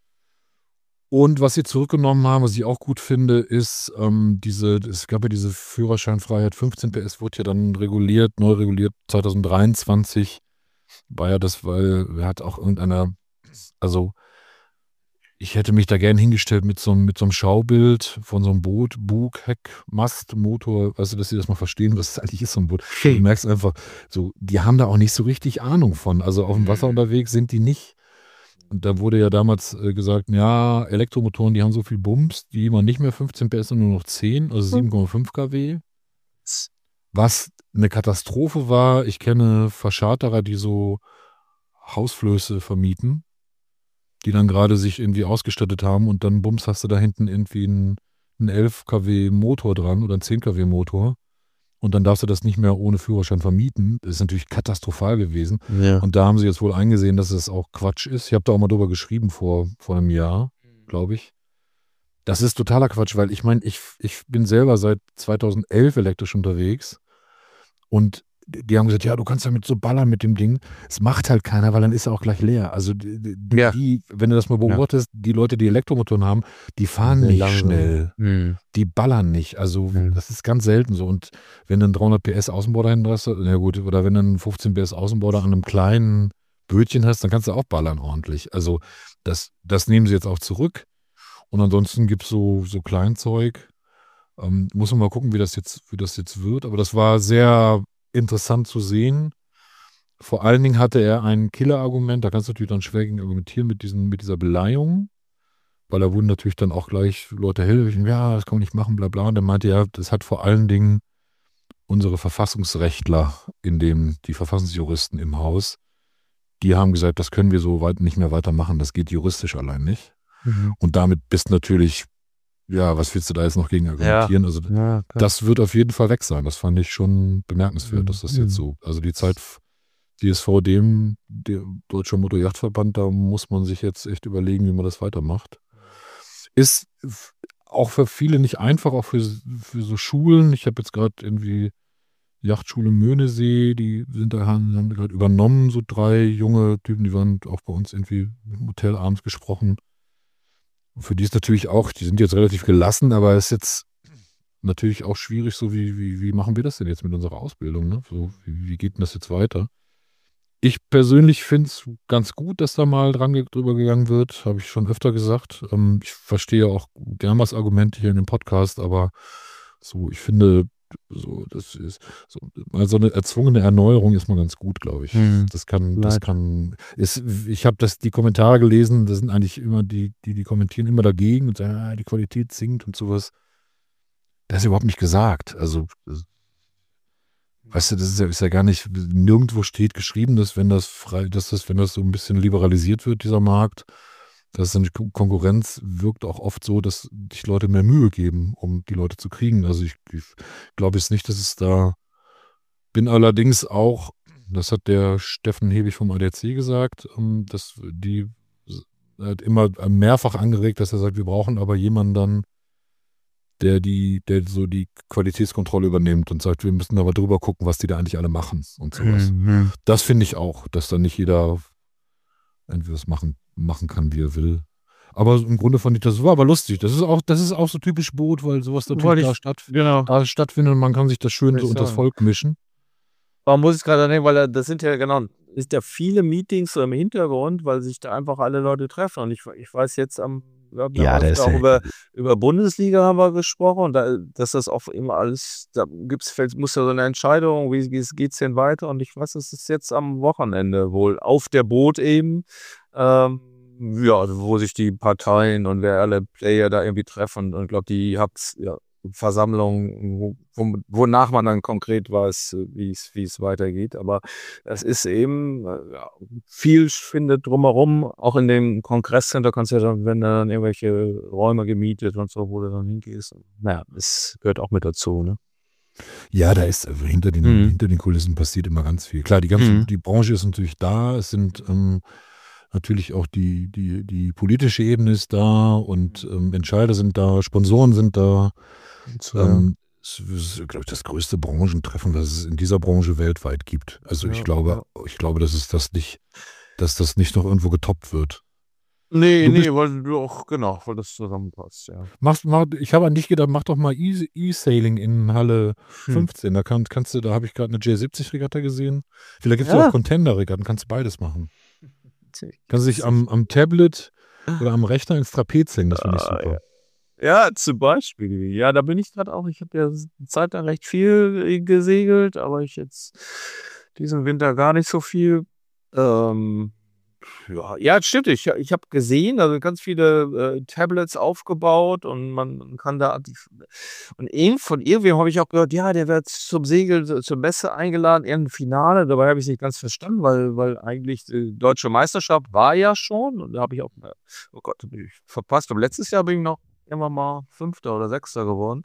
Und was sie zurückgenommen haben, was ich auch gut finde, ist ähm, diese, es gab ja diese Führerscheinfreiheit, fünfzehn P S wurde ja dann reguliert, neu reguliert, zwanzig dreiundzwanzig war ja das, weil er hat auch irgendeiner, also ich hätte mich da gern hingestellt mit so, einem- mit so einem Schaubild von so einem Boot, Bug, Heck, Mast, Motor, weißt du, dass sie das mal verstehen, was es eigentlich ist, so ein Boot. Du merkst einfach, so, die haben da auch nicht so richtig Ahnung von. Also auf dem Wasser unterwegs sind die nicht. Und da wurde ja damals äh, gesagt, ja, Elektromotoren, die haben so viel Bums, die man nicht mehr fünfzehn P S, sondern nur noch zehn, also sieben Komma fünf Kilowatt. Was eine Katastrophe war. Ich kenne Verscharterer, die so Hausflöße vermieten, die dann gerade sich irgendwie ausgestattet haben und dann bums hast du da hinten irgendwie einen, einen elf Kilowatt Motor dran oder einen zehn Kilowatt Motor und dann darfst du das nicht mehr ohne Führerschein vermieten. Das ist natürlich katastrophal gewesen. Ja. Und da haben sie jetzt wohl eingesehen, dass es auch Quatsch ist. Ich habe da auch mal drüber geschrieben vor, vor einem Jahr, glaube ich. Das ist totaler Quatsch, weil ich meine, ich, ich bin selber seit zweitausendelf elektrisch unterwegs und die haben gesagt, ja, du kannst damit so ballern mit dem Ding. Es macht halt keiner, weil dann ist er auch gleich leer. Also die, die, Ja. die wenn du das mal beobachtest, die Leute, die Elektromotoren haben, die fahren Sehr nicht langsam. schnell. Hm. Die ballern nicht. Also Mhm. das ist ganz selten so. Und wenn du einen dreihundert P S Außenborder hinten hast, na gut, oder wenn du einen fünfzehn P S Außenborder an einem kleinen Bötchen hast, dann kannst du auch ballern ordentlich. Also das, das nehmen sie jetzt auch zurück. Und ansonsten gibt es so, so Kleinzeug. Ähm, muss man mal gucken, wie das jetzt, wie das jetzt wird. Aber das war sehr interessant zu sehen. Vor allen Dingen hatte er ein Killer-Argument, da kannst du natürlich dann schwer gegen argumentieren mit, diesen, mit dieser Beleihung, weil da wurden natürlich dann auch gleich Leute hellhörig, ja, das kann man nicht machen, bla bla. Und der meinte, ja, das hat vor allen Dingen unsere Verfassungsrechtler, in dem die Verfassungsjuristen im Haus, die haben gesagt, das können wir so weit nicht mehr weitermachen, das geht juristisch allein nicht. Mhm. Und damit bist natürlich, ja, was willst du da jetzt noch gegen argumentieren? Also Ja, klar. das wird auf jeden Fall weg sein. Das fand ich schon bemerkenswert, Mhm. dass das jetzt so, also die Zeit D S V D, der Deutsche Motorjachtverband, da muss man sich jetzt echt überlegen, wie man das weitermacht. Ist f- auch für viele nicht einfach, auch für, für so Schulen. Ich habe jetzt gerade irgendwie Yachtschule Möhnesee, die sind da, haben, haben gerade übernommen, so drei junge Typen, die waren auch bei uns irgendwie im Hotel abends gesprochen. Und für die ist natürlich auch, die sind jetzt relativ gelassen, aber es ist jetzt natürlich auch schwierig, so wie, wie, wie machen wir das denn jetzt mit unserer Ausbildung? Ne? So, wie, wie geht denn das jetzt weiter? Ich persönlich finde es ganz gut, dass da mal dran ge- drüber gegangen wird, habe ich schon öfter gesagt. Ähm, ich verstehe auch Germers Argumente hier in dem Podcast, aber so, ich finde, So, das ist so, mal so eine erzwungene Erneuerung ist mal ganz gut, glaube ich. Hm. Das kann, das Leid. kann, ist, ich habe das die Kommentare gelesen, das sind eigentlich immer die, die, die kommentieren immer dagegen und sagen, ah, die Qualität sinkt und sowas. Das ist überhaupt nicht gesagt. Also, das, weißt du, das ist ja, ist ja gar nicht, nirgendwo steht geschrieben, dass wenn das frei, dass das, wenn das so ein bisschen liberalisiert wird, dieser Markt, dass dann die Kon- Konkurrenz wirkt auch oft so, dass sich Leute mehr Mühe geben, um die Leute zu kriegen. Also ich, ich glaube jetzt nicht, dass es da, bin allerdings auch, das hat der Steffen Hebig vom A D A C gesagt, ähm, dass die, er hat immer mehrfach angeregt, dass er sagt, wir brauchen aber jemanden dann, der die, der so die Qualitätskontrolle übernimmt und sagt, wir müssen aber drüber gucken, was die da eigentlich alle machen und sowas. Mhm. Das finde ich auch, dass dann nicht jeder entweder was machen, machen kann, wie er will. Aber im Grunde fand ich das war aber lustig. Das ist auch, das ist auch so typisch Boot, weil sowas Wollte natürlich ich- da, statt, Genau. da stattfindet und man kann sich das schön Wollte so ich unter das sagen. Volk mischen. Warum muss ich gerade denken, weil da- das sind ja genau, ist ja viele Meetings so im Hintergrund, weil sich da einfach alle Leute treffen. Und ich, ich weiß jetzt am, wir haben Ja, ja da öfter ist auch ja- über, über Bundesliga haben wir gesprochen, und da, dass das auch immer alles, da gibt's, fällt- muss ja so eine Entscheidung, wie geht's, geht's denn weiter? Und ich weiß, es ist jetzt am Wochenende wohl auf der Boot eben, ähm, ja, wo sich die Parteien und wer alle Player da irgendwie treffen. Und ich glaube, die habt ja Versammlung, wo, wo, wonach man dann konkret weiß, wie es wie es weitergeht. Aber es ist eben, äh, ja, viel findet drumherum, auch in dem Kongresscenter kannst du ja dann, wenn dann irgendwelche Räume gemietet und so, wo du dann hingehst. Naja, es gehört auch mit dazu, ne? Ja, da ist also hinter den, Mhm. hinter den Kulissen passiert immer ganz viel. Klar, die ganze, Mhm. die Branche ist natürlich da. Es sind ähm, natürlich auch die, die, die politische Ebene ist da und ähm, Entscheider sind da, Sponsoren sind da. Ähm, es ist, glaube ich, das größte Branchentreffen, was es in dieser Branche weltweit gibt. Also Ja, ich glaube, ich glaube, dass es das nicht, dass das nicht noch irgendwo getoppt wird. Nee, Du bist- nee, weil du auch, genau, weil das zusammenpasst, ja. Mach, mach, ich habe an dich gedacht, mach doch mal E- E-Sailing in Halle Hm. fünfzehn. Da kann, kannst du, da habe ich gerade eine J siebzig Regatta gesehen. Vielleicht gibt es Ja. auch Contender-Regatten, kannst du beides machen. Kannst du dich am, am Tablet oder am Rechner ins Trapez hängen, das finde ich Ah, super. Ja, zum Beispiel. Ja, da bin ich gerade auch. Ich habe ja eine Zeit lang recht viel äh, gesegelt, aber ich jetzt diesen Winter gar nicht so viel. Ähm, ja, ja, stimmt. Ich, ich habe gesehen, also ganz viele äh, Tablets aufgebaut und man kann da. Die, und irgend, von irgendwem habe ich auch gehört, ja, der wird zum Segeln, so- zur Messe eingeladen, irgendein Finale. Dabei habe ich es nicht ganz verstanden, weil, weil eigentlich die deutsche Meisterschaft war ja schon. Und da habe ich auch, äh, oh Gott, hab ich verpasst. Aber letztes Jahr bin ich noch immer mal Fünfter oder Sechster geworden.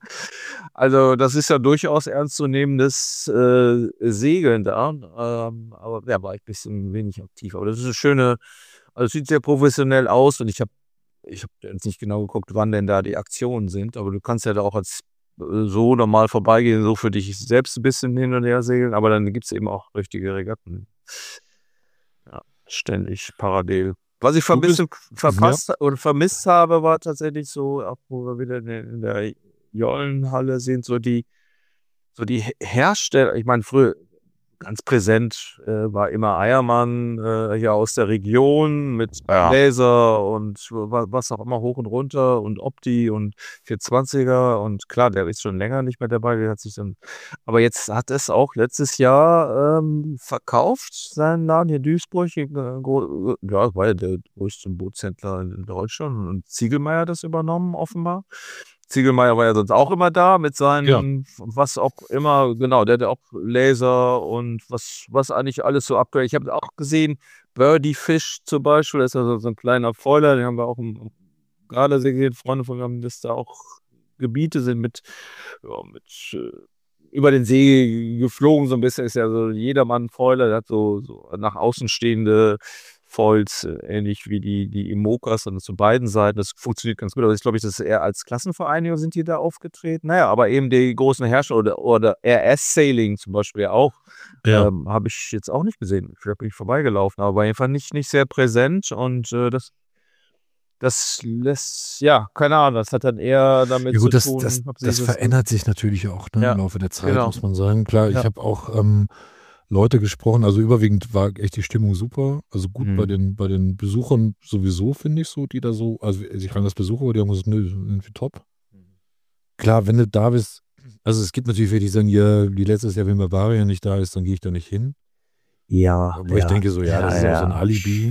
Also das ist ja durchaus ernstzunehmendes äh, Segeln da. Ähm, aber ja, war ich ein bisschen wenig aktiv. Aber das ist eine schöne, also es sieht sehr professionell aus und ich habe ich hab jetzt nicht genau geguckt, wann denn da die Aktionen sind. Aber du kannst ja da auch als äh, so normal vorbeigehen, so für dich selbst ein bisschen hin und her segeln. Aber dann gibt es eben auch richtige Regatten. Ja, ständig parallel. Was ich ein Du bist- bisschen verpasst oder vermisst habe, war tatsächlich so, auch wo wir wieder in der- in der Jollenhalle sind, so die, so die Her- Hersteller. Ich meine, früher ganz präsent äh, war immer Eiermann äh, hier aus der Region mit Ja. Laser und wa- was auch immer hoch und runter und Opti und vierhundertzwanziger und klar, der ist schon länger nicht mehr dabei, der hat sich dann, aber jetzt hat es auch letztes Jahr ähm, verkauft, seinen Laden hier in Duisburg, äh, gro- ja, war ja der größte Bootshändler in Deutschland und Ziegelmeier hat das übernommen offenbar. Ziegelmeier war ja sonst auch immer da mit seinen, Ja. was auch immer, genau, der hatte auch Laser und was, was eigentlich alles so abgehört. Ich habe auch gesehen, Birdie Fish zum Beispiel, das ist also so ein kleiner Foiler, den haben wir auch im, im Gardasee gesehen, Freunde von mir haben, dass da auch Gebiete sind mit, ja, mit äh, über den See geflogen, so ein bisschen ist ja so jedermann Foiler, der hat so, so nach außen stehende Foils, äh, ähnlich wie die, die Imokas und zu beiden Seiten. Das funktioniert ganz gut. Aber ich glaube, das ist eher als Klassenvereinigung sind die da aufgetreten. Naja, aber eben die großen Hersteller oder, oder R S Sailing zum Beispiel ja auch, Ja. ähm, habe ich jetzt auch nicht gesehen. Vielleicht bin ich vorbeigelaufen, aber war einfach nicht, nicht sehr präsent und äh, das, das lässt, ja, keine Ahnung, das hat dann eher damit Ja gut, zu das, tun. das, ob sie das das- verändert sich natürlich auch ne, Ja, im Laufe der Zeit, genau. muss man sagen. Klar, Ja. ich habe auch ähm, Leute gesprochen, also überwiegend war echt die Stimmung super. Also gut Mhm. bei den bei den Besuchern sowieso, finde ich so, die da so, also ich kann das Besucher, die haben gesagt, nö, irgendwie top. Klar, wenn du da bist, Also es gibt natürlich welche, die sagen, ja, wie letztes Jahr, wenn Bavaria nicht da ist, dann gehe ich da nicht hin. Ja, Wo ich ja, denke so, ja, das ist auch so ein ja. Alibi.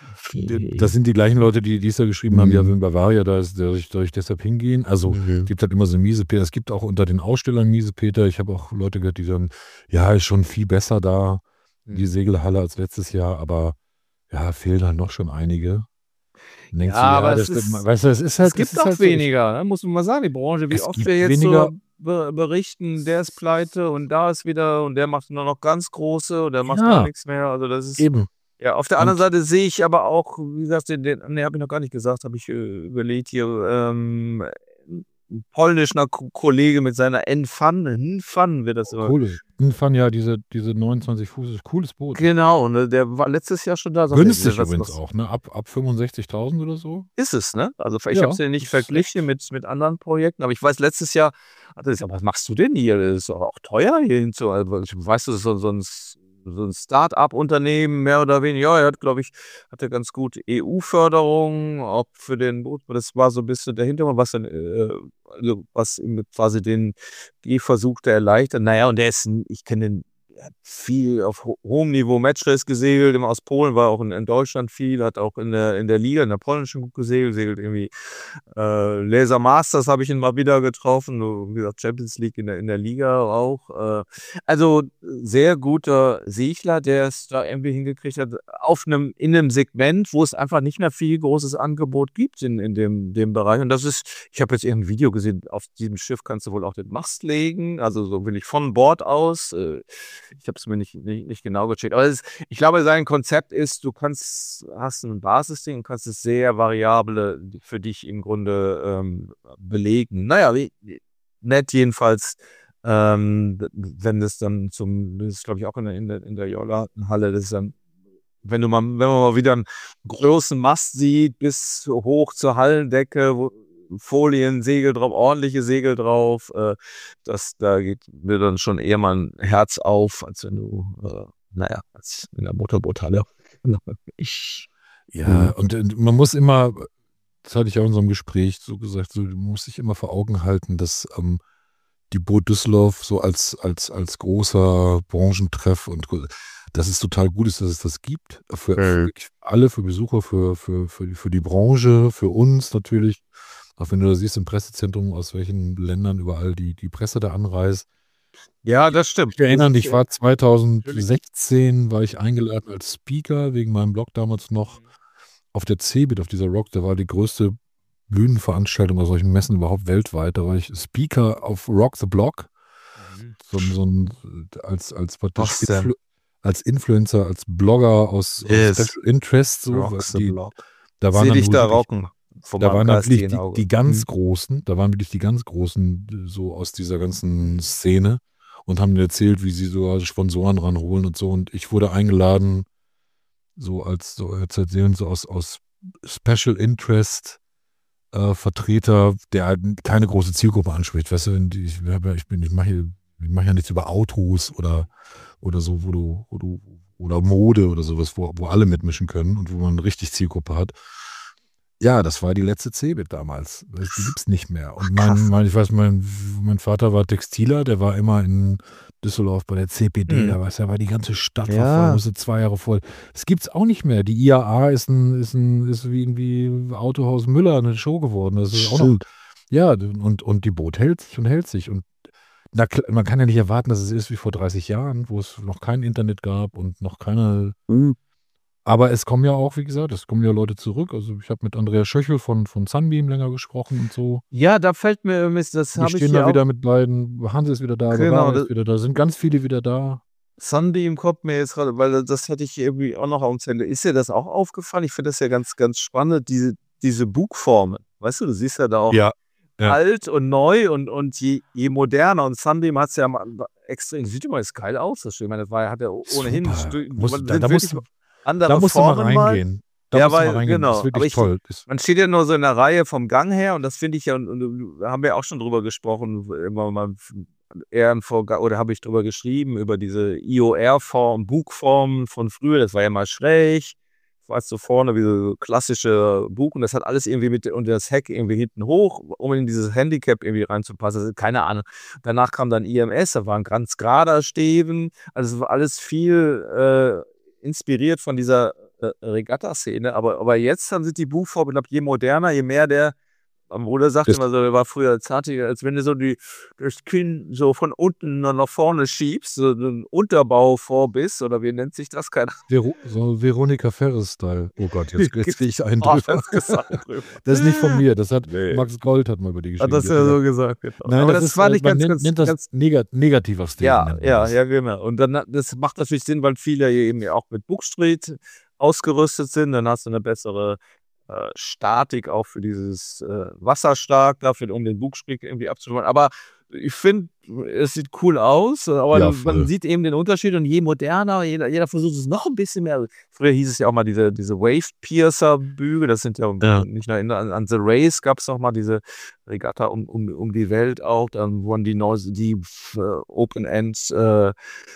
Das sind die gleichen Leute, die dies da geschrieben haben, ja, wenn Bavaria da ist, soll ich, soll ich deshalb hingehen? Also Mhm. es gibt halt immer so Miesepeter. Es gibt auch unter den Ausstellern Miesepeter. Ich habe auch Leute gehört, die sagen, ja, ist schon viel besser da, die Segelhalle als letztes Jahr, aber ja, fehlen halt noch schon einige. Dann denkst Ja, du, ja, aber das es ist, weißt du, es ist halt, es gibt ist auch halt so, ich, weniger, ne? Muss man mal sagen, die Branche, wie es oft gibt wir jetzt weniger, so be berichten, der ist pleite und da ist wieder und der macht nur noch ganz große und der macht gar ja, nichts mehr. Also das ist, eben. ja, auf der anderen Und Seite sehe ich aber auch, wie gesagt, den, den ne, habe ich noch gar nicht gesagt, habe ich äh, überlegt hier, ähm, 'n polnischer Ko Kollege mit seiner N-Fun, N-Fun wird das immer. cool, fand ja diese, diese neunundzwanzig Fuß, ist cooles Boot. Genau, ne, der war letztes Jahr schon da. Sagt er, Günstig was, übrigens was auch, ne? Ab, ab fünfundsechzigtausend oder so. ist es, ne? Also ich habe es Ja, ja nicht ist verglichen echt. mit, mit anderen Projekten, aber ich weiß, letztes Jahr hat er gesagt, was machst du denn hier? Das ist doch auch teuer hier hinzu. Also, ich weißt du, das ist so, so ein, S- so ein Start-up-Unternehmen, mehr oder weniger. Ja, er hat, glaube ich, hatte ganz gut E U-Förderung, auch für den Boot. Das war so ein bisschen der Hintergrund, was dann, äh, also was ihm quasi den Gehversuch da erleichtert. Naja, und der ist, ein- ich kenne den, er hat viel auf ho hohem Niveau Matchrace gesegelt, immer aus Polen, war auch in, in Deutschland viel, hat auch in der, in der Liga, in der polnischen gut gesegelt, segelt irgendwie äh, Laser Masters habe ich ihn mal wieder getroffen, so, wie gesagt, Champions League in der, in der Liga auch. Äh, also sehr guter Segler, der es da irgendwie hingekriegt hat, auf einem, in einem Segment, wo es einfach nicht mehr viel großes Angebot gibt in, in dem, dem Bereich. Und das ist, ich habe jetzt irgendein Video gesehen, auf diesem Schiff kannst du wohl auch den Mast legen, also so will ich von Bord aus. Äh, ich habe es mir nicht, nicht, nicht genau gecheckt. Aber es, ich glaube, sein Konzept ist, du kannst, hast ein Basisding und kannst es sehr variable für dich im Grunde ähm, belegen. Naja, wie, nett jedenfalls, ähm, wenn das dann zum, das ist glaube ich auch in der, in der, in der Jolla-Halle, das ist dann, wenn du mal, wenn man mal wieder einen großen Mast sieht, bis hoch zur Hallendecke, wo Folien, Segel drauf, ordentliche Segel drauf, äh, das, da geht mir dann schon eher mal ein Herz auf, als wenn du, äh, naja, als in der Motorboothalle. Ich, Ja, und äh, man muss immer, das hatte ich auch in unserem Gespräch so gesagt, so, du musst dich immer vor Augen halten, dass ähm, die Boot Düsseldorf so als, als, als großer Branchentreff und gu- dass es total gut ist, dass es das gibt. Für, für äh, wirklich alle, für Besucher, für, für, für, die- für die Branche, für uns natürlich. Auch wenn du da siehst im Pressezentrum, aus welchen Ländern überall die, die Presse da anreist. ja, das stimmt. Ich erinnere mich, ich war Das ist, äh, zweitausendsechzehn, war ich eingeladen als Speaker wegen meinem Blog damals noch auf der Cebit, auf dieser Rock. Da war die größte Bühnenveranstaltung aus solchen Messen überhaupt weltweit. Da war ich Speaker auf Rock the Block, so, ein- so ein, als, als, praktisch Was denn? Influ als Influencer, als Blogger aus, aus Yes. Special Interest. So, weil Rock the die, Block. da waren Seh dann dich wohl da wirklich, rocken vor da meinem waren dann wirklich geistigen die, Auge. die ganz Hm. Großen, da waren wirklich die ganz Großen so aus dieser ganzen Szene und haben mir erzählt, wie sie so Sponsoren ranholen und so. Und ich wurde eingeladen, so als so als erzählen, so aus, aus Special Interest äh, Vertreter, der halt keine große Zielgruppe anspricht. Weißt du, wenn die- ich, hab ja- ich bin, ich mache hier- ich mache ja nichts über Autos oder, oder so, wo du, wo du, oder Mode oder sowas, wo, wo alle mitmischen können und wo man richtig Zielgruppe hat. Ja, das war die letzte Cebit damals. Weißt, die gibt's nicht mehr. Und mein, Krass. mein, ich weiß, mein, mein Vater war Textiler, der war immer in Düsseldorf bei der C P D, Hm. da weißt du, da war die ganze Stadt Ja. war voll, musste zwei Jahre voll. Das gibt's auch nicht mehr. Die I A A ist ein, ist ein, ist wie irgendwie Autohaus Müller eine Show geworden. Das ist auch noch, ja, und, und die Boot hält sich und hält sich. Und na, klar, man kann ja nicht erwarten, dass es ist wie vor dreißig Jahren, wo es noch kein Internet gab und noch keine. Hm. Aber es kommen ja auch, wie gesagt, es kommen ja Leute zurück. Also ich habe mit Andreas Schöchel von, von Sunbeam länger gesprochen und so. Ja, da fällt mir, Mist, das Die habe ich stehen hier da auch. wieder mit beiden. Hanse ist wieder da, Genau, Bavaria das, ist wieder da. Sind ganz viele wieder da. Sunbeam kommt mir jetzt gerade, weil das hatte ich irgendwie auch noch auf dem Zettel. Ist dir das auch aufgefallen? Ich finde das ja ganz, ganz spannend, diese, diese Bugformen. Weißt du, du siehst ja da auch Ja. ja. alt und neu und, und je, je moderner. Und Sunbeam hat es ja mal extrem, sieht immer jetzt geil aus. Das ich meine, das war, ja- hat ja ohnehin, Super. stu- Muss, man da, sind da, wirklich musst, andere da musst du mal Formen mal. reingehen. Da Ja, musst du mal weil, reingehen. Das genau. ist wirklich Aber ich, toll. Das, man steht ja nur so in der Reihe vom Gang her und das finde ich ja, und, und da haben wir auch schon drüber gesprochen, immer mal Ehrenvorgang, oder habe ich drüber geschrieben, über diese I O R-Form, Bugformen von früher, das war ja mal schräg, weißt du, vorne wie so klassische Bug und das hat alles irgendwie mit und das Heck irgendwie hinten hoch, um in dieses Handicap irgendwie reinzupassen. Also, keine Ahnung. Danach kam dann I M S, da war ein ganz gerader Steven. Also, es war alles viel äh, inspiriert von dieser äh, Regatta-Szene. Aber, aber jetzt dann sind die Bugformen, ich glaube, je moderner, je mehr der mein Bruder sagte Das- immer so, er war früher zartiger, als wenn du so die, das Kinn so von unten nach vorne schiebst, so einen Unterbau vor bist, oder wie nennt sich das? Keine Vero so Veronika Ferres-Style. Oh Gott, jetzt, jetzt kriege ich einen Ahnung. drüber. Oh, das gesagt drüber. Das ist nicht von mir, das hat Nee. Max Gold hat mal über die Hat geschrieben. das ja so gesagt. Genau. Nein, aber das, das, ist, war äh, nicht man ganz, nennt, ganz, nennt das ganz negat negativer Stil. ja, nennt man ja, das. ja, genau. Und dann, das macht natürlich Sinn, weil viele eben ja auch mit Bookstreet ausgerüstet sind. Dann hast du eine bessere äh, Statik auch für dieses äh, Wasserstark, dafür, um den Bugstreet irgendwie abzuschwimmen. Aber ich finde, es sieht cool aus, aber Ja, man voll. sieht eben den Unterschied und je moderner, jeder, jeder versucht es noch ein bisschen mehr. Früher hieß es ja auch mal diese, diese Wave-Piercer-Bügel, das sind ja, Ja. nicht nur in, an, an The Race gab es noch mal diese Regatta um, um, um die Welt auch, dann wurden die, Neu- die äh, Open-End äh,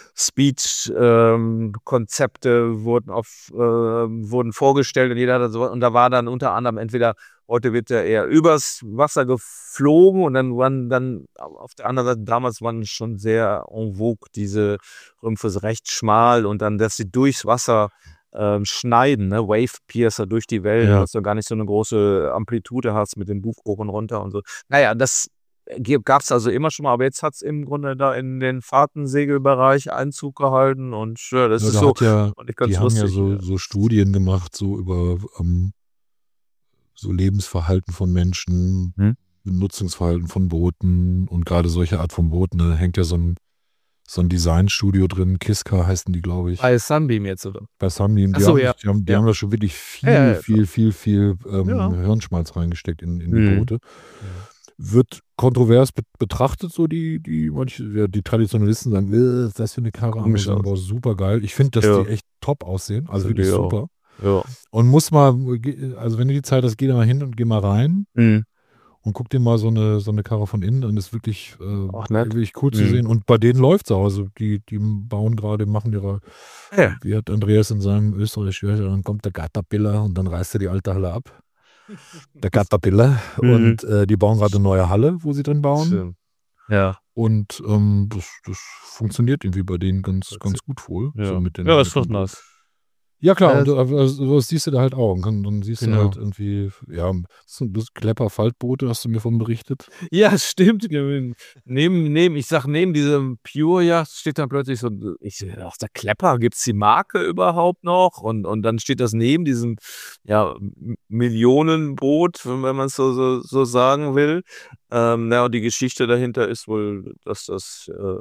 Speed-Konzepte wurden auf äh, wurden vorgestellt und jeder hatte so, und da war dann unter anderem entweder heute wird er eher übers Wasser geflogen und dann waren dann auf der anderen Seite, damals waren schon sehr en vogue diese Rümpfe recht schmal und dann, dass sie durchs Wasser ähm, schneiden, ne? Wave Piercer durch die Wellen, Ja. dass du gar nicht so eine große Amplitude hast mit dem Buch hoch und runter und so. Naja, das gab es also immer schon mal, aber jetzt hat es im Grunde da in den Fahrtensegelbereich Einzug gehalten und ja, das Ja, ist da so, hat ja, fand ich ganz die haben ja lustig. so, ja. so Studien gemacht, so über ähm, so Lebensverhalten von Menschen, Hm? Nutzungsverhalten von Booten und gerade solche Art von Booten. Da hängt ja so ein, so ein Designstudio drin, Kiska heißen die, glaube ich. Bei Sunbeam jetzt, oder? Bei Sunbeam, die, Ach so, haben, ja. die, haben, die Ja. haben da schon wirklich viel, Ja, ja, ja, viel, viel, viel ähm, Ja. Hirnschmalz reingesteckt in, in die Mhm. Boote. Wird kontrovers be betrachtet, so die, die, manche, ja, die Traditionalisten sagen, äh, was ist das für eine Karre? Komisch Andere sagen, aus. boah, super geil. Ich finde, dass Ja. die echt top aussehen, also Finde wirklich ich auch. super. Ja. Und muss mal, also wenn du die Zeit hast, geh da mal hin und geh mal rein Mhm. und guck dir mal so eine, so eine Karre von innen an. Das ist wirklich, äh, Ach, nett. wirklich cool zu Mhm. sehen. Und bei denen läuft es auch. Also die, die bauen gerade, machen ihre, Ja. wie hat Andreas in seinem Österreich gehört, dann kommt der Caterpillar und dann reißt er die alte Halle ab. Der Caterpillar. Mhm. Und äh, die bauen gerade eine neue Halle, wo sie drin bauen. Schön. Ja. Und ähm, das, das funktioniert irgendwie bei denen ganz, ganz gut wohl. Ja, So mit den, ja, ist mit doch den- nice. Ja, klar, Äh, und, aber also, sowas siehst du da halt auch. Und dann, dann siehst Genau. du halt irgendwie, ja, so das Klepper-Faltboote, hast du mir von berichtet. Ja, stimmt. Neben, neben, ich sag, neben diesem Pure Yacht steht dann plötzlich so, ich ach, der Klepper, gibt es die Marke überhaupt noch? Und, und dann steht das neben diesem ja, M- Millionenboot, wenn man es so, so, so sagen will. Ähm, ja, und die Geschichte dahinter ist wohl, dass das äh,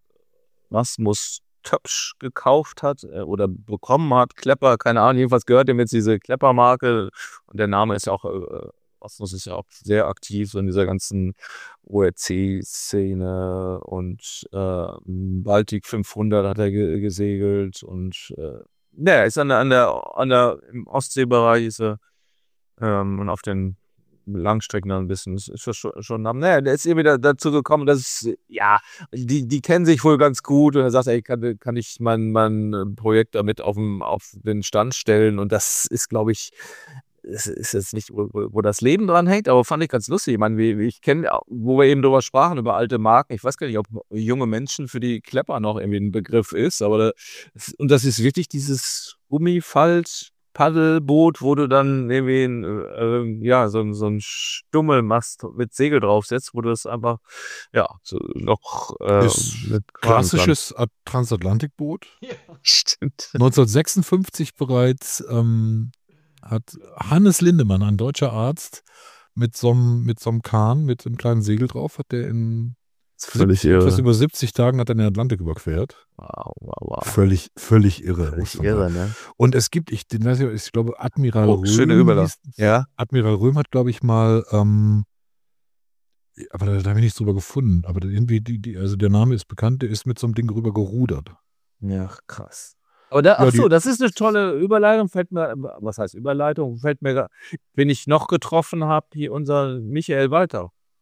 Rasmus Töpsch gekauft hat äh, oder bekommen hat, Klepper, keine Ahnung, jedenfalls gehört ihm jetzt diese Klepper-Marke und der Name ist ja auch, äh, Rasmus ist ja auch sehr aktiv so in dieser ganzen O R C-Szene und äh, Baltic fünfhundert hat er ge gesegelt und äh, ja, er ist an der, an der, an der, im Ostseebereich ist er ähm, und auf den Langstrecken dann ein bisschen, das ist das schon, schon naja, der ist eben wieder dazu gekommen, dass es, ja, die, die kennen sich wohl ganz gut und er sagt, ey, kann, kann ich mein, mein äh, Projekt damit auf den, auf den Stand stellen und das ist, glaube ich, es ist jetzt nicht, wo, wo wo das Leben dran hängt, aber fand ich ganz lustig. Ich meine, wie- wie ich kenne, wo wir eben drüber sprachen, über alte Marken, ich weiß gar nicht, ob junge Menschen für die Klepper noch irgendwie ein Begriff ist, aber da, und das ist wirklich dieses Gummifalt, Paddelboot, wo du dann irgendwie ein, äh, ja, so, ein- so ein Stummelmast mit Segel draufsetzt, wo du das einfach, ja, so noch äh, Ist mit klassisches At- Transatlantikboot. Stimmt. neunzehnhundertsechsundfünfzig bereits ähm, hat Hannes Lindemann, ein deutscher Arzt, mit so einem mit so einem Kahn, mit einem kleinen Segel drauf, hat der in Völlig etwas irre. über siebzig Tagen hat er den Atlantik überquert. Wow, wow, wow. Völlig, völlig irre. muss Völlig man irre, sagen. ne? Und es gibt, ich, den weiß ich, ich glaube, Admiral Oh, Röhm. schöne Überleitung. hieß- Ja. Admiral Röhm hat, glaube ich, mal, ähm, aber da, da habe ich nichts drüber gefunden. Aber irgendwie, die, die, also der Name ist bekannt, der ist mit so einem Ding rüber gerudert. Ja, krass. Aber da, Ja, ach so, die- das ist eine tolle Überleitung. Fällt mir, was heißt Überleitung? Fällt mir, gra- wen ich noch getroffen habe, hier unser Michael Walter.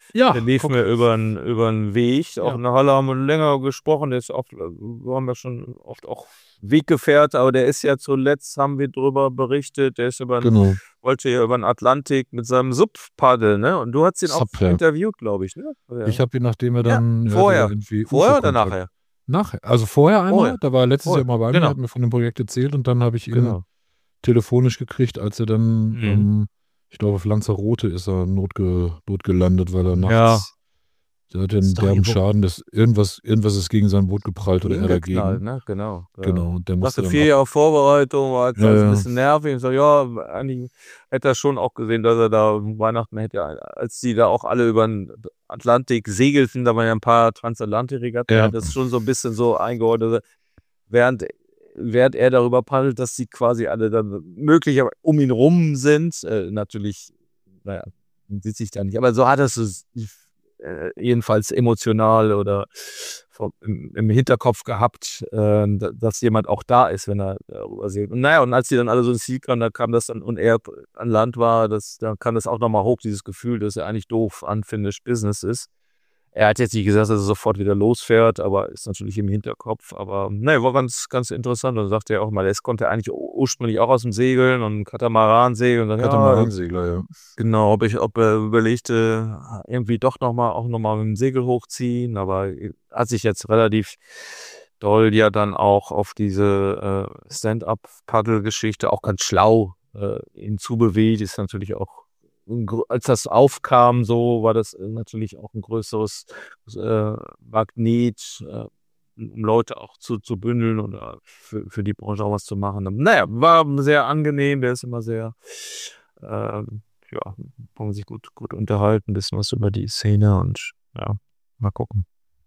Ja, der lief mir über den über den Weg. Auch Ja. in der Halle haben wir länger gesprochen. Der ist oft, wir haben ja schon oft auch Weggefährte, aber der ist ja zuletzt, haben wir drüber berichtet, der ist über den, genau. wollte ja über den Atlantik mit seinem Sub paddeln, ne? Und du hast ihn Sub, auch ja. interviewt, glaube ich, ne? Ja. Ich habe ihn, nachdem er dann... Ja, ja, vorher. der war irgendwie Vorher oder Uferkontakt. nachher? Nachher. Also vorher einmal, Vorher. da war er letztes Vorher. Jahr mal bei mir, Genau. hat mir von dem Projekt erzählt und dann habe ich ihn Genau. telefonisch gekriegt, als er dann, Mhm. ähm, ich glaube, auf Lanzarote ist er notge, notgelandet, weil er nachts, Ja. der hatte einen Ist doch derben irgendwo- Schaden, dass irgendwas, irgendwas ist gegen sein Boot geprallt oder er Hingeknallt, dagegen. ne? Genau. Ja. Genau, und der musste Dachte dann vier ab- Jahre Vorbereitung, war jetzt Ja, alles ein ja. bisschen nervig. Ich so, ja, eigentlich hätte er schon auch gesehen, dass er da Weihnachten hätte, als die da auch alle über den Atlantik segelten, da waren ja ein paar Transatlantik-Regatten, Ja. er hat das schon so ein bisschen so eingeordnet, während, während er darüber paddelt, dass die quasi alle dann möglicherweise um ihn rum sind. Äh, natürlich, naja, sieht sich da nicht, aber so hat er es äh, jedenfalls emotional oder vom, im, im Hinterkopf gehabt, äh, da- dass jemand auch da ist, wenn er darüber segelt. Und naja, und als die dann alle so ins Ziel kamen, da kam das dann, und er an Land war, das, da kam das auch nochmal hoch, dieses Gefühl, dass er eigentlich doof unfinished Business ist. Er hat jetzt nicht gesagt, dass er sofort wieder losfährt, aber ist natürlich im Hinterkopf. Aber naja, war ganz, ganz interessant. Und sagte er auch mal, es konnte eigentlich ur- ursprünglich auch aus dem Segeln und Katamaran segeln. Und dann, ja, Katamaransegler, ja. genau, ob ich, ob er überlegte, irgendwie doch nochmal, auch nochmal mit dem Segel hochziehen, aber hat sich jetzt relativ doll ja dann auch auf diese äh, Stand-up-Paddle-Geschichte auch ganz schlau äh, hinzubewegt, ist natürlich auch, ein gr- als das aufkam, so war das äh, natürlich auch ein größeres äh, Magnet, äh, um Leute auch zu, zu bündeln oder für, für die Branche auch was zu machen. Naja, war sehr angenehm, der ist immer sehr, ähm, ja, kann man sich gut, gut unterhalten, ein bisschen was über die Szene und ja, mal gucken.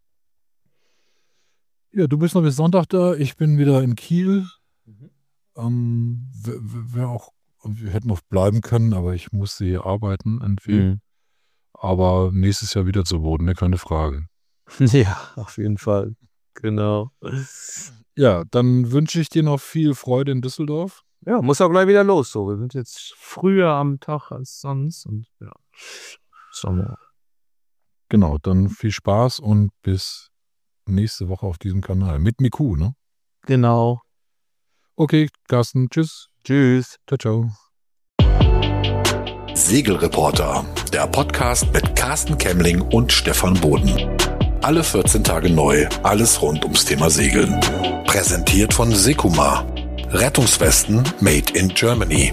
Ja, du bist noch bis Sonntag da, ich bin wieder in Kiel. Ähm, Wäre auch, wir hätten noch bleiben können, aber ich musste hier arbeiten irgendwie. Mhm. Aber nächstes Jahr wieder zu Boden, ne? Keine Frage. Ja, auf jeden Fall. Genau. Ja, dann wünsche ich dir noch viel Freude in Düsseldorf. Ja, muss auch gleich wieder los. So, wir sind jetzt früher am Tag als sonst und ja. Sommer. Genau, dann viel Spaß und bis nächste Woche auf diesem Kanal. Mit Miku, ne? Genau. Okay, Carsten, tschüss. Tschüss. Ciao, ciao. Segelreporter, der Podcast mit Carsten Kemmling und Stefan Boden. Alle vierzehn Tage neu, alles rund ums Thema Segeln. Präsentiert von Sekuma. Rettungswesten made in Germany.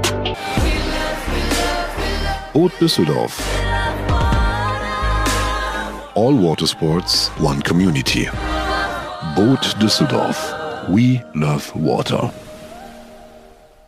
Boot Düsseldorf. All Water Sports, one community. Boot Düsseldorf. We love water.